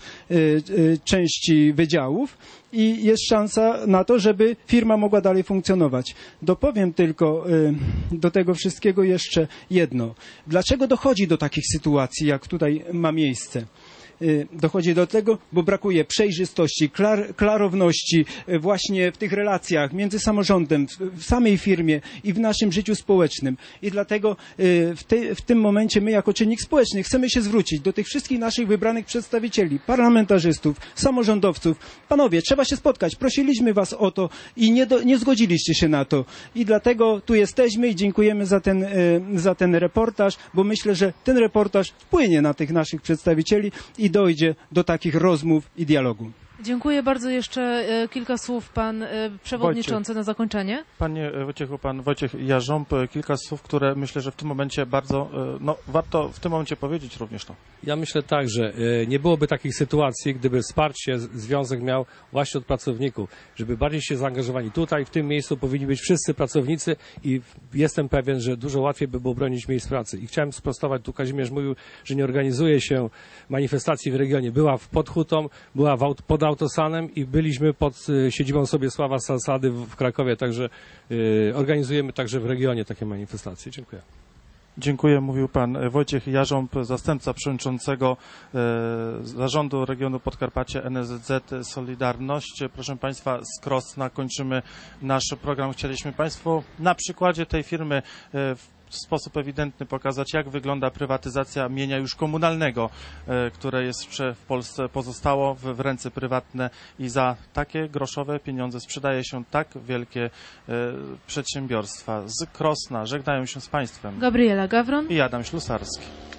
części wydziałów i jest szansa na to, żeby firma mogła dalej funkcjonować. Dopowiem tylko do tego wszystkiego jeszcze jedno. Dlaczego dochodzi do takich sytuacji, jak tutaj ma miejsce? Dochodzi do tego, bo brakuje przejrzystości, klarowności właśnie w tych relacjach między samorządem, w samej firmie i w naszym życiu społecznym. I dlatego w tym momencie my jako czynnik społeczny chcemy się zwrócić do tych wszystkich naszych wybranych przedstawicieli, parlamentarzystów, samorządowców. Panowie, trzeba się spotkać. Prosiliśmy was o to i nie zgodziliście się na to. I dlatego tu jesteśmy i dziękujemy za ten reportaż, bo myślę, że ten reportaż wpłynie na tych naszych przedstawicieli i dojdzie do takich rozmów i dialogu. Dziękuję bardzo. Jeszcze kilka słów pan przewodniczący na zakończenie. Panie Wojciechu, pan Wojciech Jarząb, kilka słów, które myślę, że w tym momencie bardzo, warto w tym momencie powiedzieć również to. Ja myślę tak, że nie byłoby takich sytuacji, gdyby wsparcie związek miał właśnie od pracowników, żeby bardziej się zaangażowali. Tutaj, w tym miejscu powinni być wszyscy pracownicy i jestem pewien, że dużo łatwiej by było bronić miejsc pracy. I chciałem sprostować, tu Kazimierz mówił, że nie organizuje się manifestacji w regionie. Była pod Hutą, była pod Autosanem i byliśmy pod siedzibą Sobiesława Sasady w Krakowie, także organizujemy także w regionie takie manifestacje. Dziękuję. Dziękuję, mówił pan Wojciech Jarząb, zastępca przewodniczącego Zarządu Regionu Podkarpacie NSZZ Solidarność. Proszę państwa, z Krosna kończymy nasz program. Chcieliśmy państwu na przykładzie tej firmy w sposób ewidentny pokazać, jak wygląda prywatyzacja mienia już komunalnego, które jest w Polsce pozostało w ręce prywatne i za takie groszowe pieniądze sprzedaje się tak wielkie przedsiębiorstwa. Z Krosna żegnają się z państwem Gabriela Gawron i Adam Ślusarski.